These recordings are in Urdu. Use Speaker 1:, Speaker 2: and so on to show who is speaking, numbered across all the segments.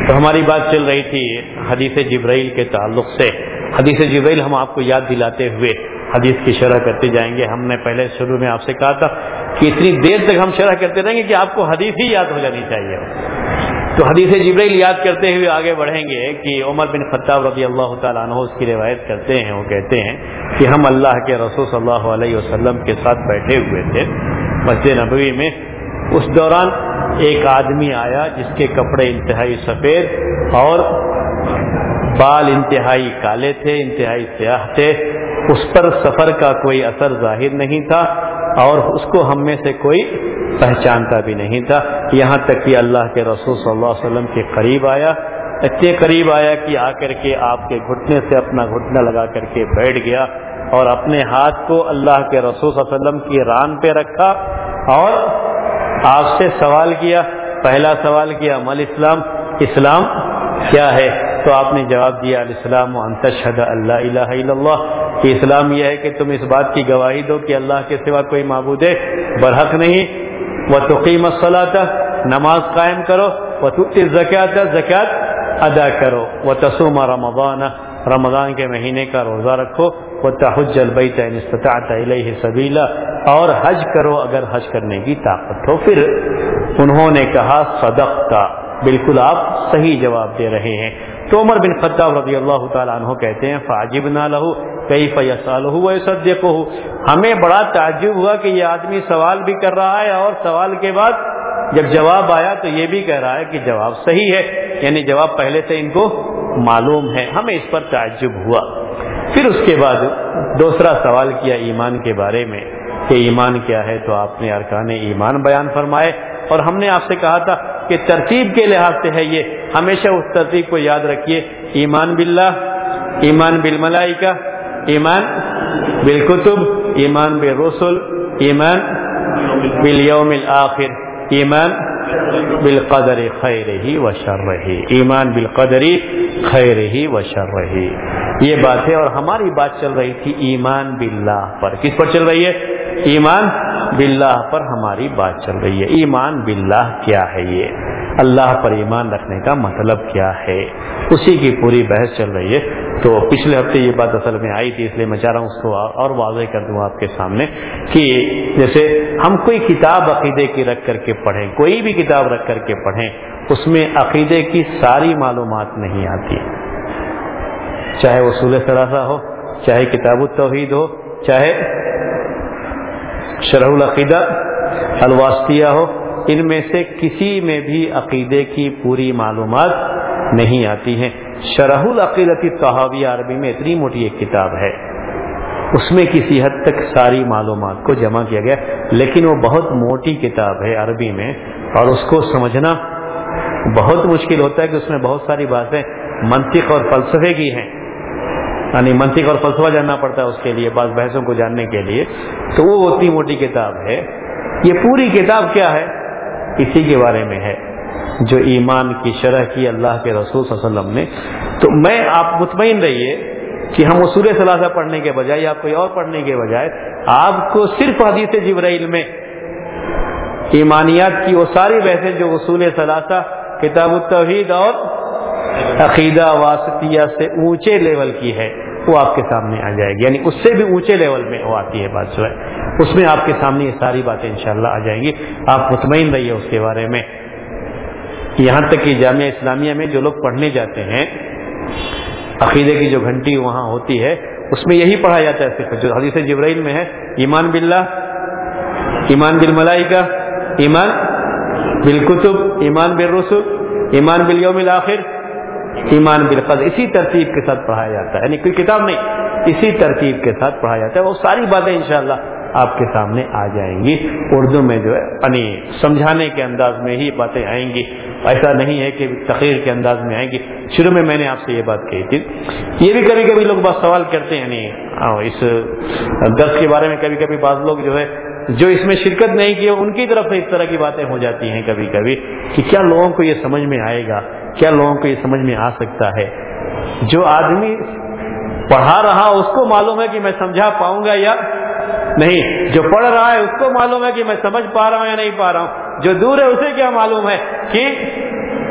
Speaker 1: تو ہماری بات چل رہی تھی حدیث جبرائیل کے تعلق سے. حدیث جبرائیل ہم آپ کو یاد دلاتے ہوئے حدیث کی شرح کرتے جائیں گے. ہم نے پہلے شروع میں آپ سے کہا تھا کہ اتنی دیر تک ہم شرح کرتے رہیں گے کہ آپ کو حدیث ہی یاد ہو جانی چاہیے. تو حدیث جبرائیل یاد کرتے ہوئے آگے بڑھیں گے کہ عمر بن خطاب رضی اللہ تعالیٰ عنہ اس کی روایت کرتے ہیں. وہ کہتے ہیں کہ ہم اللہ کے رسول صلی اللہ علیہ وسلم کے ساتھ بیٹھے ہوئے تھے مسجد نبوی میں. اس دوران ایک آدمی آیا جس کے کپڑے انتہائی سفید اور بال انتہائی کالے تھے, انتہائی سیاہ تھے. اس پر سفر کا کوئی اثر ظاہر نہیں تھا اور اس کو ہم میں سے کوئی پہچانتا بھی نہیں تھا. یہاں تک کہ اللہ کے رسول صلی اللہ علیہ وسلم کے قریب آیا, اتنے قریب آیا کہ آ کر کے آپ کے گھٹنے سے اپنا گھٹنا لگا کر کے بیٹھ گیا اور اپنے ہاتھ کو اللہ کے رسول صلی اللہ علیہ وسلم کی ران پہ رکھا اور آپ سے سوال کیا. پہلا سوال کیا مل اسلام, اسلام کیا ہے؟ تو آپ نے جواب دیا الاسلام ان تشہد ان لا الہ الا اللہ, کہ اسلام یہ ہے کہ تم اس بات کی گواہی دو کہ اللہ کے سوا کوئی معبود برحق نہیں, وتقیم الصلاۃ, نماز قائم کرو, وتؤتی الزکاۃ, زکات ادا کرو, وتصوم رمضان, رمضان کے مہینے کا روزہ رکھو, وتحج البیت ان استطعت الیہ سبیلا, اور حج کرو اگر حج کرنے کی طاقت ہو. پھر انہوں نے کہا صدقت, بالکل آپ صحیح جواب دے رہے ہیں. تو عمر بن خطاب رضی اللہ تعالیٰ عنہ کہتے ہیں فعجبنا لہ کیف یسألہ ویصدقہ, ہمیں بڑا تعجب ہوا کہ یہ آدمی سوال بھی کر رہا ہے اور سوال کے بعد جب جواب آیا تو یہ بھی کہہ رہا ہے کہ جواب صحیح ہے, یعنی جواب پہلے سے ان کو معلوم ہے. ہمیں اس پر تعجب ہوا. پھر اس کے بعد دوسرا سوال کیا ایمان کے بارے میں کہ ایمان کیا ہے, تو آپ نے ارکان ایمان بیان فرمائے اور ہم نے آپ سے کہا تھا کہ ترتیب کے لحاظ سے ہے یہ, ہمیشہ اس ترتیب کو یاد رکھیے. ایمان باللہ, ایمان بالملائکہ, ایمان بالکتب, ایمان بالرسل, ایمان بالیوم الآخر, ایمان بالقدر خیرہ و شرہ, ایمان بالقدر خیرہ و شرہ. یہ بات ہے. اور ہماری بات چل رہی تھی ایمان باللہ پر. کس پر چل رہی ہے؟ ایمان باللہ پر ہماری بات چل رہی ہے. ایمان باللہ کیا ہے, یہ اللہ پر ایمان رکھنے کا مطلب کیا ہے, اسی کی پوری بحث چل رہی ہے. تو پچھلے ہفتے یہ بات اصل میں آئی تھی, اس لیے میں چاہ رہا ہوں اس کو اور واضح کر دوں آپ کے سامنے کہ جیسے ہم کوئی کتاب عقیدے کی رکھ کر کے پڑھیں, کوئی بھی کتاب رکھ کر کے پڑھیں, اس میں عقیدے کی ساری معلومات نہیں آتی, چاہے اصول ثلاثہ ہو, چاہے کتاب التوحید ہو, چاہے شرح العقیدہ الواسطیہ ہو. ان میں سے کسی میں بھی عقیدے کی پوری معلومات نہیں آتی ہیں. شرح العقیدۃ الطحاویہ عربی میں اتنی موٹی ایک کتاب ہے, اس میں کسی حد تک ساری معلومات کو جمع کیا گیا, لیکن وہ بہت موٹی کتاب ہے عربی میں اور اس کو سمجھنا بہت مشکل ہوتا ہے کہ اس میں بہت ساری باتیں منطق اور فلسفے کی ہیں, یعنی منطق اور فلسفہ جاننا پڑتا ہے اس کے لیے, بعض بحثوں کو جاننے کے لیے. تو وہ اتنی موٹی کتاب ہے. یہ پوری کتاب کیا ہے؟ اسی کے بارے میں ہے جو ایمان کی شرح کی اللہ کے رسول صلی اللہ علیہ وسلم نے. تو میں آپ مطمئن رہیے کہ ہم اصول ثلاثہ پڑھنے کے بجائے یا کوئی اور پڑھنے کے بجائے آپ کو صرف حدیث جبرائیل میں ایمانیات کی وہ ساری بحثیں جو اصول ثلاثہ, کتاب التوحید اور عقیدہ واسطیہ سے اونچے لیول کی ہے, وہ آپ کے سامنے آ جائے گی. یعنی اس سے بھی اونچے لیول میں وہ آتی ہے بات جو ہے, اس میں آپ کے سامنے یہ ساری باتیں انشاءاللہ آ جائیں گی. آپ مطمئن رہیے اس کے بارے میں. یہاں تک کہ جامعہ اسلامیہ میں جو لوگ پڑھنے جاتے ہیں, عقیدے کی جو گھنٹی وہاں ہوتی ہے اس میں یہی پڑھا جاتا ہے صرف جو حدیث جبرائیل میں ہے, ایمان باللہ, ایمان بالملائکہ, ایمان بالکتب, ایمان بالرسل, ایمان بالیوم الآخر, ایمان بالقدر. اسی ترتیب کے ساتھ پڑھایا جاتا ہے, یعنی کوئی کتاب نہیں, اسی ترتیب کے ساتھ پڑھایا جاتا ہے. وہ ساری باتیں انشاءاللہ آپ کے سامنے آ جائیں گی. اردو میں جو ہے یعنی سمجھانے کے انداز میں ہی باتیں آئیں گی, ایسا نہیں ہے کہ تقریر کے انداز میں آئیں گی. شروع میں نے آپ سے یہ بات کہی تھی. یہ بھی کبھی کبھی لوگ بس سوال کرتے ہیں, یعنی اس درس کے بارے میں کبھی کبھی بعض لوگ جو ہے جو اس میں شرکت نہیں کی ان کی طرف سے اس طرح کی باتیں ہو جاتی ہیں کبھی کبھی کہ کیا لوگوں کو یہ سمجھ میں آئے گا, کیا لوگوں کو یہ سمجھ میں آ سکتا ہے. جو آدمی پڑھا رہا اس کو معلوم ہے کہ میں سمجھا پاؤں گا یا نہیں, جو پڑھ رہا ہے اس کو معلوم ہے کہ میں سمجھ پا رہا ہوں یا نہیں پا رہا ہوں, جو دور ہے اسے کیا معلوم ہے کہ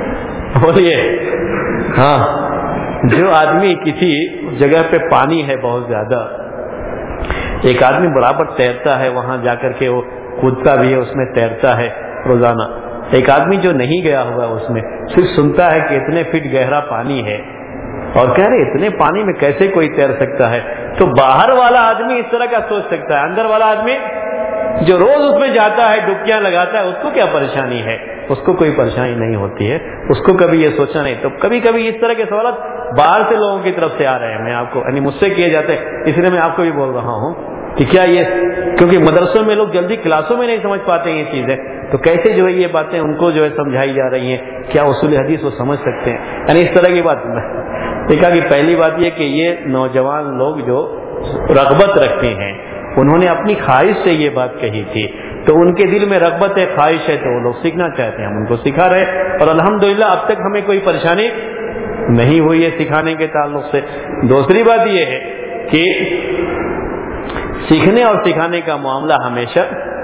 Speaker 1: بولیے. ہاں جو آدمی کسی جگہ پہ پانی ہے بہت زیادہ, ایک آدمی برابر تیرتا ہے وہاں جا کر کے, وہ کودتا بھی ہے اس میں, تیرتا ہے روزانہ. ایک آدمی جو نہیں گیا ہوا اس میں صرف سنتا ہے کہ اتنے فٹ گہرا پانی ہے اور کہہ رہے اتنے پانی میں کیسے کوئی تیر سکتا ہے, تو باہر والا آدمی اس طرح کا سوچ سکتا ہے. اندر والا آدمی جو روز اس میں جاتا ہے, ڈبکیاں لگاتا ہے, اس کو کیا پریشانی ہے؟ اس کو کوئی پریشانی نہیں ہوتی ہے, اس کو کبھی یہ سوچا نہیں. تو کبھی کبھی اس طرح کے سوالات باہر سے لوگوں کی طرف سے آ رہے ہیں, میں آپ کو یعنی مجھ سے کیے جاتے ہیں, اس لیے میں آپ کو بھی بول رہا ہوں کہ کیا یہ, کیونکہ مدرسوں میں لوگ جلدی کلاسوں میں نہیں سمجھ پاتے ہیں یہ چیزیں, تو کیسے جو ہے یہ باتیں ان کو جو ہے سمجھائی جا رہی ہیں, کیا اصول حدیث وہ سمجھ سکتے ہیں؟ یعنی اس طرح کی بات. دیکھا کہ پہلی بات یہ کہ یہ نوجوان لوگ جو رغبت رکھتے ہیں, انہوں نے اپنی خواہش سے یہ بات کہی تھی, تو ان کے دل میں رغبت ہے, خواہش ہے, تو وہ لوگ سیکھنا چاہتے ہیں, ہم ان کو سکھا رہے, اور الحمدللہ اب تک ہمیں کوئی پریشانی نہیں ہوئی ہے سکھانے کے تعلق سے. دوسری بات یہ ہے کہ سیکھنے اور سکھانے کا معاملہ ہمیشہ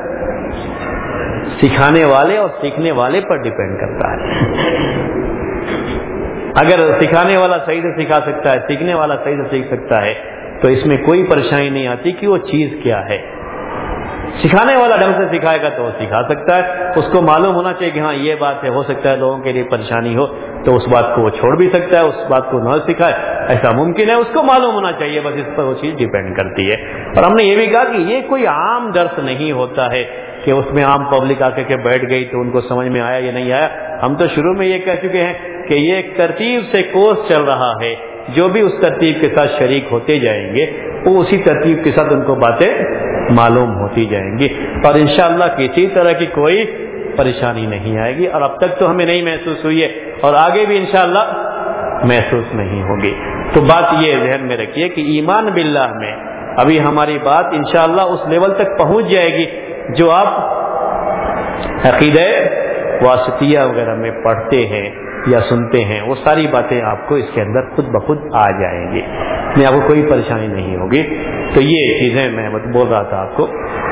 Speaker 1: سکھانے والے اور سیکھنے والے پر ڈیپینڈ کرتا ہے. اگر سکھانے والا صحیح سے سکھا سکتا ہے, سیکھنے والا صحیح سے سیکھ سکتا ہے, تو اس میں کوئی پریشانی نہیں آتی کہ وہ چیز کیا ہے. سکھانے والا ڈھنگ سے سکھائے گا تو وہ سکھا سکتا ہے, اس کو معلوم ہونا چاہیے کہ ہاں یہ بات ہے, ہو سکتا ہے لوگوں کے لیے پریشانی ہو, تو اس بات کو وہ چھوڑ بھی سکتا ہے, اس بات کو نہ سکھائے, ایسا ممکن ہے, اس کو معلوم ہونا چاہیے, بس اس پر وہ چیز ڈیپینڈ کرتی ہے. اور ہم نے یہ بھی کہا کہ یہ کوئی عام درس نہیں ہوتا ہے کہ اس میں عام پبلک آ کے بیٹھ گئی تو ان کو سمجھ میں آیا یا نہیں آیا. ہم تو شروع میں یہ کہہ چکے ہیں کہ یہ ایک ترتیب سے کورس چل رہا ہے, جو بھی اس ترتیب کے ساتھ شریک ہوتے جائیں گے وہ اسی ترتیب کے ساتھ ان کو باتیں معلوم ہوتی جائیں گی, اور انشاءاللہ کسی طرح کی کوئی پریشانی نہیں آئے گی. اور اب تک تو ہمیں نہیں محسوس ہوئی ہے, اور آگے بھی انشاءاللہ محسوس نہیں ہوگی. تو بات یہ ذہن میں رکھیے کہ ایمان باللہ میں ابھی ہماری بات انشاءاللہ اس لیول تک پہنچ جائے گی جو آپ عقیدہ واسطیہ وغیرہ میں پڑھتے ہیں یا سنتے ہیں, وہ ساری باتیں آپ کو اس کے اندر خود بخود آ جائیں گی, میں آپ کو کوئی پریشانی نہیں ہوگی. تو یہ چیزیں میں بول رہا تھا آپ کو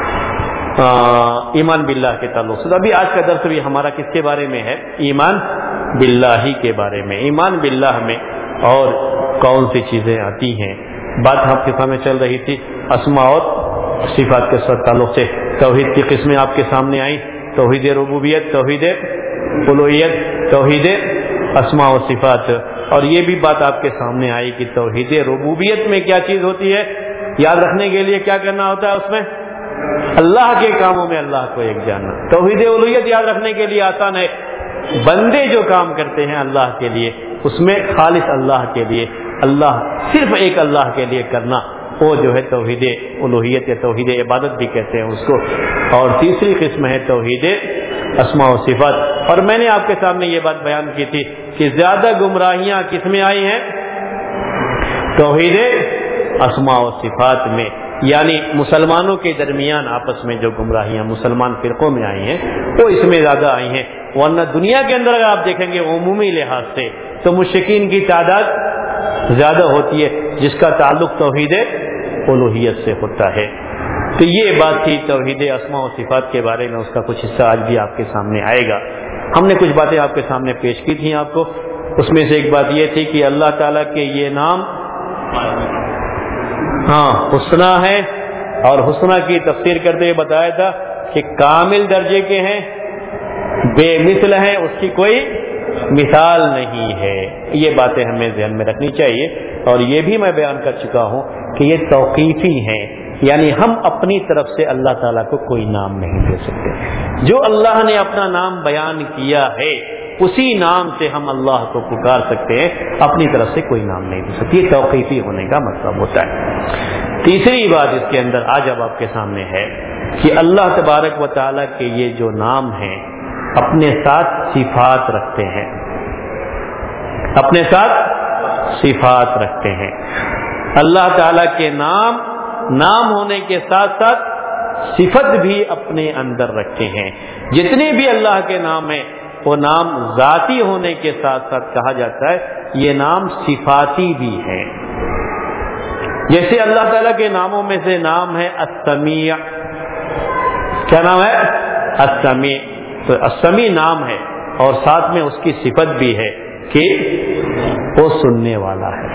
Speaker 1: ایمان باللہ کے تعلق سے. ابھی آج کا درس بھی ہمارا کس کے بارے میں ہے؟ ایمان باللہ کے بارے میں. ایمان باللہ میں اور کون سی چیزیں آتی ہیں, بات آپ کے سامنے چل رہی تھی اسماء اور صفات کے ساتھ تعلق سے. توحید کی قسمیں آپ کے سامنے آئیں, توحید ربوبیت, توحید الوہیت, توحید اسماء و صفات. اور یہ بھی بات آپ کے سامنے آئی کہ توحید ربوبیت میں کیا چیز ہوتی ہے, یاد رکھنے کے لیے کیا کرنا ہوتا ہے اس میں, اللہ کے کاموں میں اللہ کو ایک جاننا. توحید الوہیت یاد رکھنے کے لیے آسان ہے, بندے جو کام کرتے ہیں اللہ کے لیے اس میں خالص اللہ کے لیے, اللہ صرف ایک اللہ کے لیے کرنا, وہ جو ہے توحید الوہیت یا توحید عبادت بھی کہتے ہیں اس کو. اور تیسری قسم ہے توحید اسماء و صفات. اور میں نے آپ کے سامنے یہ بات بیان کی تھی کہ زیادہ گمراہیاں کس میں آئی ہیں, توحید اسماء و صفات میں. یعنی مسلمانوں کے درمیان آپس میں جو گمراہیاں مسلمان فرقوں میں آئی ہیں وہ اس میں زیادہ آئی ہیں. ورنہ دنیا کے اندر اگر آپ دیکھیں گے عمومی لحاظ سے تو مشرکین کی تعداد زیادہ ہوتی ہے جس کا تعلق توحید الوہیت سے ہوتا ہے. تو یہ بات تھی توحید اسماء و صفات کے بارے میں, اس کا کچھ حصہ آج بھی آپ کے سامنے آئے گا. ہم نے کچھ باتیں آپ کے سامنے پیش کی تھیں آپ کو, اس میں سے ایک بات یہ تھی کہ اللہ تعالیٰ کے یہ نام حسنہ ہے, اور حسنہ کی تفسیر کرتے ہوئے بتایا تھا کہ کامل درجے کے ہیں, بے مثل ہیں, اس کی کوئی مثال نہیں ہے. یہ باتیں ہمیں ذہن میں رکھنی چاہیے. اور یہ بھی میں بیان کر چکا ہوں کہ یہ توقیفی ہیں, یعنی ہم اپنی طرف سے اللہ تعالیٰ کو کوئی نام نہیں دے سکتے. جو اللہ نے اپنا نام بیان کیا ہے اسی نام سے ہم اللہ کو پکار سکتے ہیں, اپنی طرف سے کوئی نام نہیں دے سکتے. یہ توقیفی ہونے کا مطلب ہوتا ہے. تیسری بات اس کے اندر آج اب آپ کے سامنے ہے کہ اللہ تبارک و تعالیٰ کے یہ جو نام ہیں اپنے ساتھ صفات رکھتے ہیں, اپنے ساتھ صفات رکھتے ہیں. اللہ تعالیٰ کے نام ہونے کے ساتھ ساتھ صفت بھی اپنے اندر رکھتے ہیں. جتنے بھی اللہ کے نام ہیں وہ نام ذاتی ہونے کے ساتھ ساتھ کہا جاتا ہے یہ نام صفاتی بھی ہیں. جیسے اللہ تعالیٰ کے ناموں میں سے نام ہے السمیع. کیا نام ہے؟ السمیع. تو السمیع نام ہے, اور ساتھ میں اس کی صفت بھی ہے کہ وہ سننے والا ہے.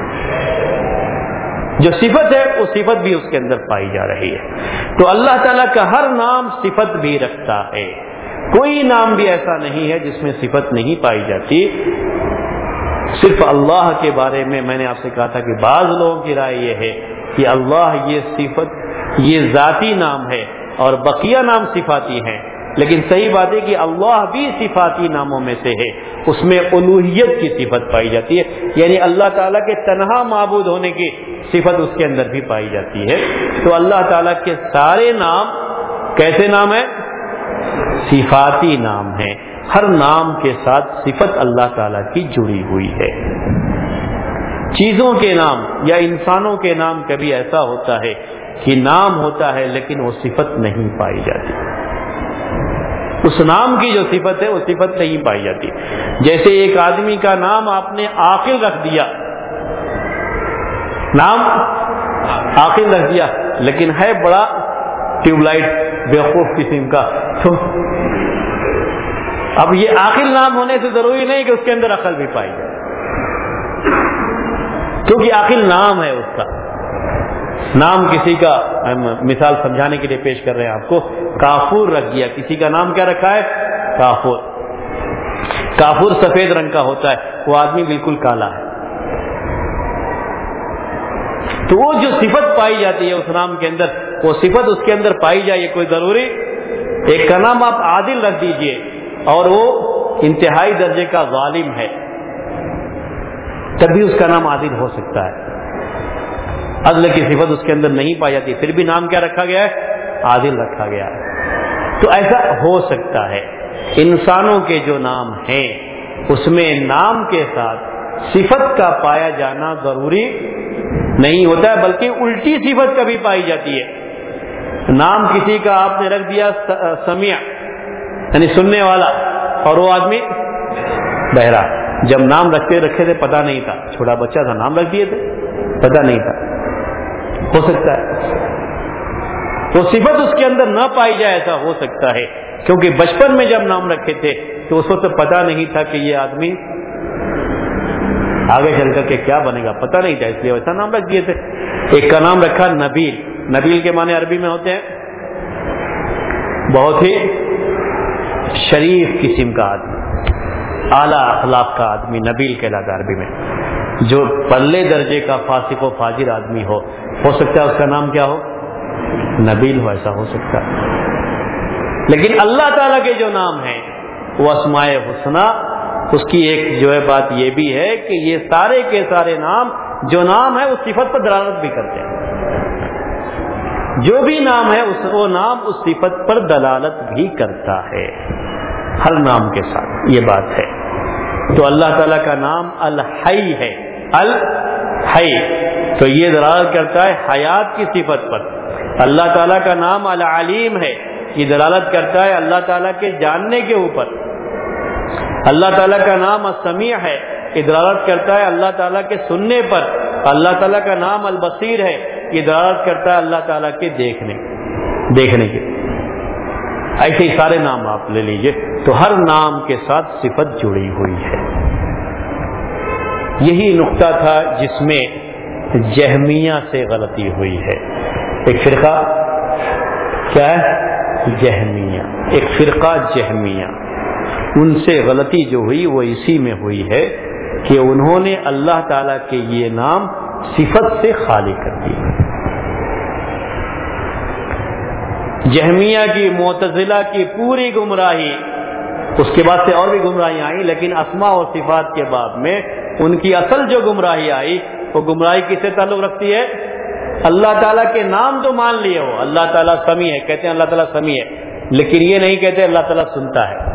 Speaker 1: جو صفت ہے وہ صفت بھی اس کے اندر پائی جا رہی ہے. تو اللہ تعالیٰ کا ہر نام صفت بھی رکھتا ہے. کوئی نام بھی ایسا نہیں ہے جس میں صفت نہیں پائی جاتی. صرف اللہ کے بارے میں نے آپ سے کہا تھا کہ بعض لوگوں کی رائے یہ ہے کہ اللہ یہ صفت یہ ذاتی نام ہے اور بقیہ نام صفاتی ہیں. لیکن صحیح بات ہے کہ اللہ بھی صفاتی ناموں میں سے ہے. اس میں الوہیت کی صفت پائی جاتی ہے, یعنی اللہ تعالیٰ کے تنہا معبود ہونے کی صفت اس کے اندر بھی پائی جاتی ہے. تو اللہ تعالیٰ کے سارے نام کیسے نام ہیں؟ صفاتی نام ہیں. ہر نام کے ساتھ صفت اللہ تعالیٰ کی جڑی ہوئی ہے. چیزوں کے نام یا انسانوں کے نام کبھی ایسا ہوتا ہے کہ نام ہوتا ہے لیکن وہ صفت نہیں پائی جاتی. اس نام کی جو صفت ہے وہ صفت نہیں پائی جاتی. جیسے ایک آدمی کا نام آپ نے عاقل رکھ دیا, نام عاقل رکھ دیا, لیکن ہے بڑا ٹیوب لائٹ بیوقوف قسم کا. تو اب یہ عاقل نام ہونے سے ضروری نہیں کہ اس کے اندر عقل بھی پائی جائے, کیونکہ عاقل نام ہے اس کا. نام کسی کا مثال سمجھانے کے لیے پیش کر رہے ہیں آپ کو. کافور رکھ دیا, کسی کا نام کیا رکھا ہے؟ کافور. کافور سفید رنگ کا ہوتا ہے, وہ آدمی بالکل کالا ہے. تو وہ جو صفت پائی جاتی ہے اس نام کے اندر, وہ صفت اس کے اندر پائی جائے, یہ کوئی ضروری. ایک کا نام آپ عادل رکھ دیجئے اور وہ انتہائی درجے کا ظالم ہے, تب بھی اس کا نام عادل ہو سکتا ہے. عدل کی صفت اس کے اندر نہیں پائی جاتی, پھر بھی نام کیا رکھا گیا ہے؟ عادل رکھا گیا ہے. تو ایسا ہو سکتا ہے. انسانوں کے جو نام ہیں اس میں نام کے ساتھ صفت کا پایا جانا ضروری نہیں ہوتا ہے, بلکہ الٹی صفت کبھی پائی جاتی ہے. نام کسی کا آپ نے رکھ دیا سمیع, یعنی سننے والا, اور وہ آدمی بہرا. جب نام رکھے تھے پتہ نہیں تھا, چھوٹا بچہ تھا, نام رکھ دیے تھے, پتہ نہیں تھا. ہو سکتا ہے تو صفت اس کے اندر نہ پائی جائے, ایسا ہو سکتا ہے کیونکہ بچپن میں جب نام رکھے تھے تو اس وقت پتہ نہیں تھا کہ یہ آدمی آگے چل کر کے کیا بنے گا, پتہ نہیں تھا, اس لیے ویسا نام رکھ دیے تھے. ایک کا نام رکھا نبیل. نبیل کے معنی عربی میں ہوتے ہیں بہت ہی شریف قسم کا آدمی, اعلیٰ اخلاق کا آدمی نبیل کہلاتا ہے عربی میں. جو پلے درجے کا فاسق و فاجر آدمی ہو سکتا ہے اس کا نام کیا ہو؟ نبیل ہو, ایسا ہو سکتا ہے. لیکن اللہ تعالیٰ کے جو نام ہیں وہ اسماء حسنہ, اس کی ایک جو ہے بات یہ بھی ہے کہ یہ سارے کے سارے نام جو نام ہے اس صفت پر دلالت بھی کرتے ہیں. جو بھی نام ہے وہ نام اس صفت پر دلالت بھی کرتا ہے ہر نام کے ساتھ, یہ بات ہے. تو اللہ تعالیٰ کا نام الحی ہے, الحی, تو یہ دلالت کرتا ہے حیات کی صفت پر. اللہ تعالیٰ کا نام العلیم ہے, یہ دلالت کرتا ہے اللہ تعالیٰ کے جاننے کے اوپر. اللہ تعالیٰ کا نام السمیع ہے, یہ دلالت کرتا ہے اللہ تعالیٰ کے سننے پر. اللہ تعالیٰ کا نام البصیر ہے, یہ دلالت کرتا ہے اللہ تعالیٰ کے دیکھنے کے. ایسے ہی سارے نام آپ لے لیجئے, تو ہر نام کے ساتھ صفت جڑی ہوئی ہے. یہی نقطہ تھا جس میں جہمیہ سے غلطی ہوئی ہے. ایک فرقہ کیا ہے؟ جہمیہ. ایک فرقہ جہمیہ, ان سے غلطی جو ہوئی وہ اسی میں ہوئی ہے کہ انہوں نے اللہ تعالیٰ کے یہ نام صفت سے خالی کر دیے. جہمیہ کی, معتزلہ کی پوری گمراہی, اس کے بعد سے اور بھی گمراہیاں آئیں, لیکن اسماء اور صفات کے باب میں ان کی اصل جو گمراہی آئی وہ گمراہی کس سے تعلق رکھتی ہے؟ اللہ تعالیٰ کے نام تو مان لیے ہو, اللہ تعالیٰ سمیع ہے, کہتے ہیں اللہ تعالیٰ سمیع ہے, لیکن یہ نہیں کہتے اللہ تعالیٰ سنتا ہے.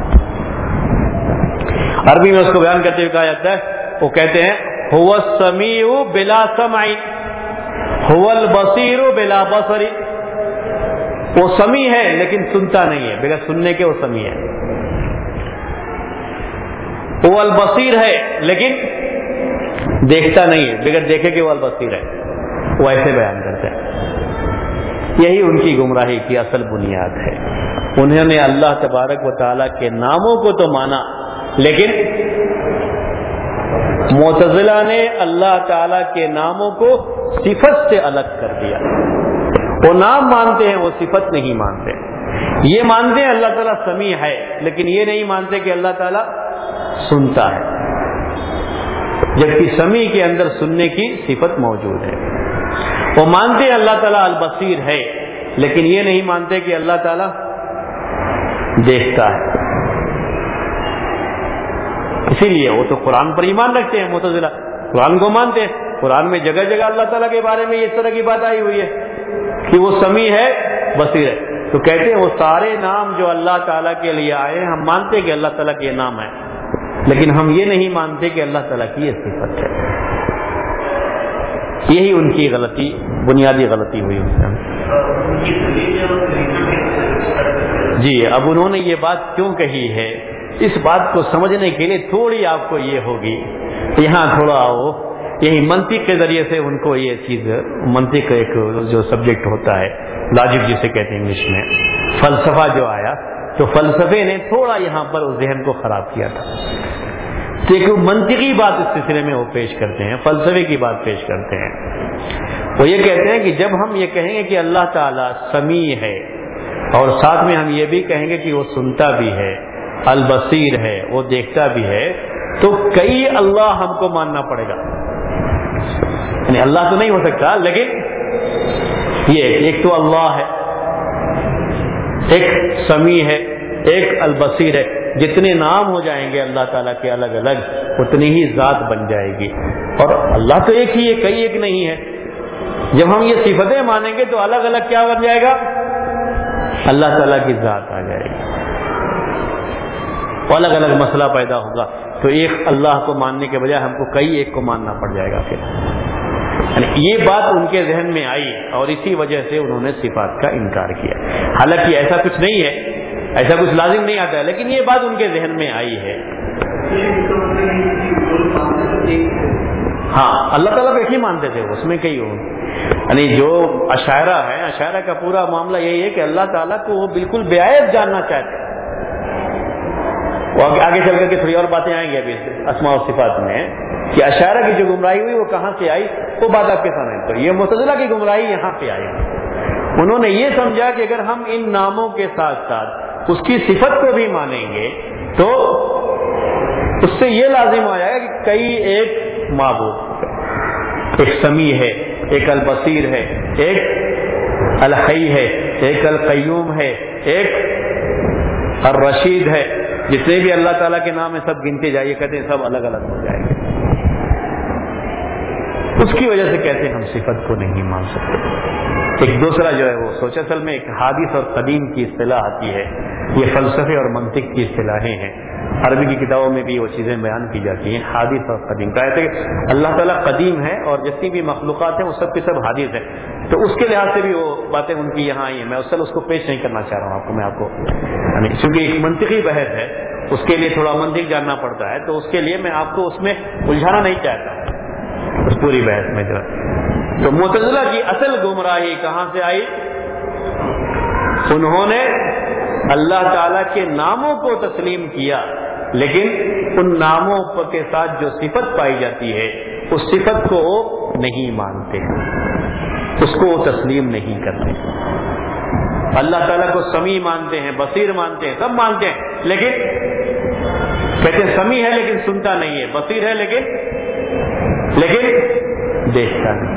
Speaker 1: عربی میں اس کو بیان کرتے ہوئے کہا جاتا ہے, وہ کہتے ہیں هو السمیع بلا سمع, هو البصیر بلا بصر. وہ سمیع ہے لیکن سنتا نہیں ہے, بغیر سننے کے وہ سمیع ہے. وہ البصیر ہے لیکن دیکھتا نہیں ہے, بغیر دیکھے کہ وہ البصیر ہے. وہ ایسے بیان کرتے ہیں. یہی ان کی گمراہی کی اصل بنیاد ہے. انہوں نے اللہ تبارک و تعالیٰ کے ناموں کو تو مانا، لیکن معتزلہ نے اللہ تعالیٰ کے ناموں کو صفت سے الگ کر دیا۔ وہ نام مانتے ہیں، وہ صفت نہیں مانتے۔ یہ مانتے ہیں اللہ تعالیٰ سمیع ہے، لیکن یہ نہیں مانتے کہ اللہ تعالیٰ سنتا ہے، جبکہ سمیع کے اندر سننے کی صفت موجود ہے۔ وہ مانتے ہیں اللہ تعالیٰ البصیر ہے، لیکن یہ نہیں مانتے کہ اللہ تعالیٰ دیکھتا ہے۔ اسی لیے وہ تو قرآن پر ایمان رکھتے ہیں، معتزلہ قرآن کو مانتے ہیں۔ قرآن میں جگہ جگہ اللہ تعالیٰ کے بارے میں اس طرح کی بات آئی ہوئی ہے کہ وہ سمیع ہے، بصیر ہے، تو کہتے ہیں وہ سارے نام جو اللہ تعالیٰ کے لیے آئے ہیں، ہم مانتے ہیں کہ اللہ تعالیٰ کے یہ نام ہے، لیکن ہم یہ نہیں مانتے کہ اللہ تعالیٰ کی یہ صفت ہے۔ یہی ان کی غلطی، بنیادی غلطی ہوئی ان سے۔ جی، اب انہوں نے یہ بات کیوں کہی ہے، اس بات کو سمجھنے کے لیے تھوڑی آپ کو یہ ہوگی، یہاں تھوڑا آؤ، یہی منطق کے ذریعے سے ان کو یہ چیز، منطق ایک جو سبجیکٹ ہوتا ہے، لاجک جسے کہتے ہیں انگلش میں، فلسفہ جو آیا، تو فلسفے نے تھوڑا یہاں پر اس ذہن کو خراب کیا تھا۔ تو ایک منطقی بات اس سلسلے میں وہ پیش کرتے ہیں، فلسفے کی بات پیش کرتے ہیں۔ وہ یہ کہتے ہیں کہ جب ہم یہ کہیں گے کہ اللہ تعالیٰ سمیع ہے، اور ساتھ میں ہم یہ بھی کہیں گے کہ وہ سنتا بھی ہے، البصیر ہے، وہ دیکھتا بھی ہے، تو کئی اللہ ہم کو ماننا پڑے گا۔ یعنی اللہ تو نہیں ہو سکتا، لیکن یہ ایک تو اللہ ہے، ایک سمیع ہے، ایک البصیر ہے، جتنے نام ہو جائیں گے اللہ تعالیٰ کے الگ الگ، اتنی ہی ذات بن جائے گی۔ اور اللہ تو ایک ہی ہے، کئی ایک نہیں ہے۔ جب ہم یہ صفتیں مانیں گے تو الگ الگ کیا بن جائے گا؟ اللہ تعالیٰ کی ذات آ جائے گی، الگ الگ مسئلہ پیدا ہوگا۔ تو ایک اللہ کو ماننے کے بجائے ہم کو کئی ایک کو ماننا پڑ جائے گا پھر۔ یعنی یہ بات ان کے ذہن میں آئی، اور اسی وجہ سے انہوں نے صفات کا انکار کیا۔ حالانکہ ایسا کچھ نہیں ہے، ایسا کچھ لازم نہیں آتا ہے، لیکن یہ بات ان کے ذہن میں آئی ہے۔ ہاں، اللہ تعالیٰ کو ایک ہی مانتے تھے، اس میں کئی ہو، یعنی جو اشاعرہ ہے، اشاعرہ کا پورا معاملہ یہی ہے کہ اللہ تعالیٰ کو وہ بالکل بے عیب جاننا چاہتے ہیں۔ وہ آگے چل کر کے تھوڑی اور باتیں آئیں گی ابھی اسماء و صفات میں، کہ اشاعرہ کی جو گمراہی ہوئی وہ کہاں سے آئی، وہ بات آپ کے سامنے۔ تو یہ معتزلہ کی گمراہی یہاں پہ آئی، انہوں نے یہ سمجھا کہ اگر ہم ان ناموں کے ساتھ ساتھ اس کی صفت کو بھی مانیں گے تو اس سے یہ لازم ہو جائے گا کہ کئی ایک معبود، ایک سمیع ہے، ایک البصیر ہے، ایک الحی ہے، ایک القیوم ہے، ایک الرشید ہے، جتنے بھی اللہ تعالیٰ کے نام ہیں سب گنتے جائیے، کہتے ہیں سب الگ الگ ہو جائیں گے۔ اس کی وجہ سے کہتے ہیں ہم صفت کو نہیں مان سکتے۔ ایک دوسرا جو ہے وہ سوچ، اصل میں ایک حادث اور قدیم کی اصطلاح آتی ہے، یہ فلسفے اور منطق کی اصطلاحیں ہیں، عربی کی کتابوں میں بھی وہ چیزیں بیان کی جاتی ہیں، حادث اور قدیم۔ کہتے ہیں کہ اللہ تعالیٰ قدیم ہے اور جتنی بھی مخلوقات ہیں وہ سب کے سب حادث ہیں، تو اس کے لحاظ سے بھی وہ باتیں ان کی یہاں آئی ہیں۔ میں اصل اس کو پیش نہیں کرنا چاہ رہا ہوں آپ کو، یعنی چونکہ ایک منطقی بحث ہے، اس کے لیے تھوڑا منطق جاننا پڑتا ہے، تو اس کے لیے میں آپ کو اس میں الجھانا نہیں چاہتا اس پوری بحث میں جو ہے۔ تو معتزلہ کی اصل گمراہی کہاں سے آئی؟ انہوں نے اللہ تعالیٰ کے ناموں کو تسلیم کیا، لیکن ان ناموں کے ساتھ جو صفت پائی جاتی ہے اس صفت کو وہ نہیں مانتے، اس کو وہ تسلیم نہیں کرتے۔ اللہ تعالیٰ کو سمیع مانتے ہیں، بصیر مانتے ہیں، سب مانتے ہیں، لیکن کہتے ہیں سمیع ہے لیکن سنتا نہیں ہے، بصیر ہے لیکن دیکھتا نہیں ہے۔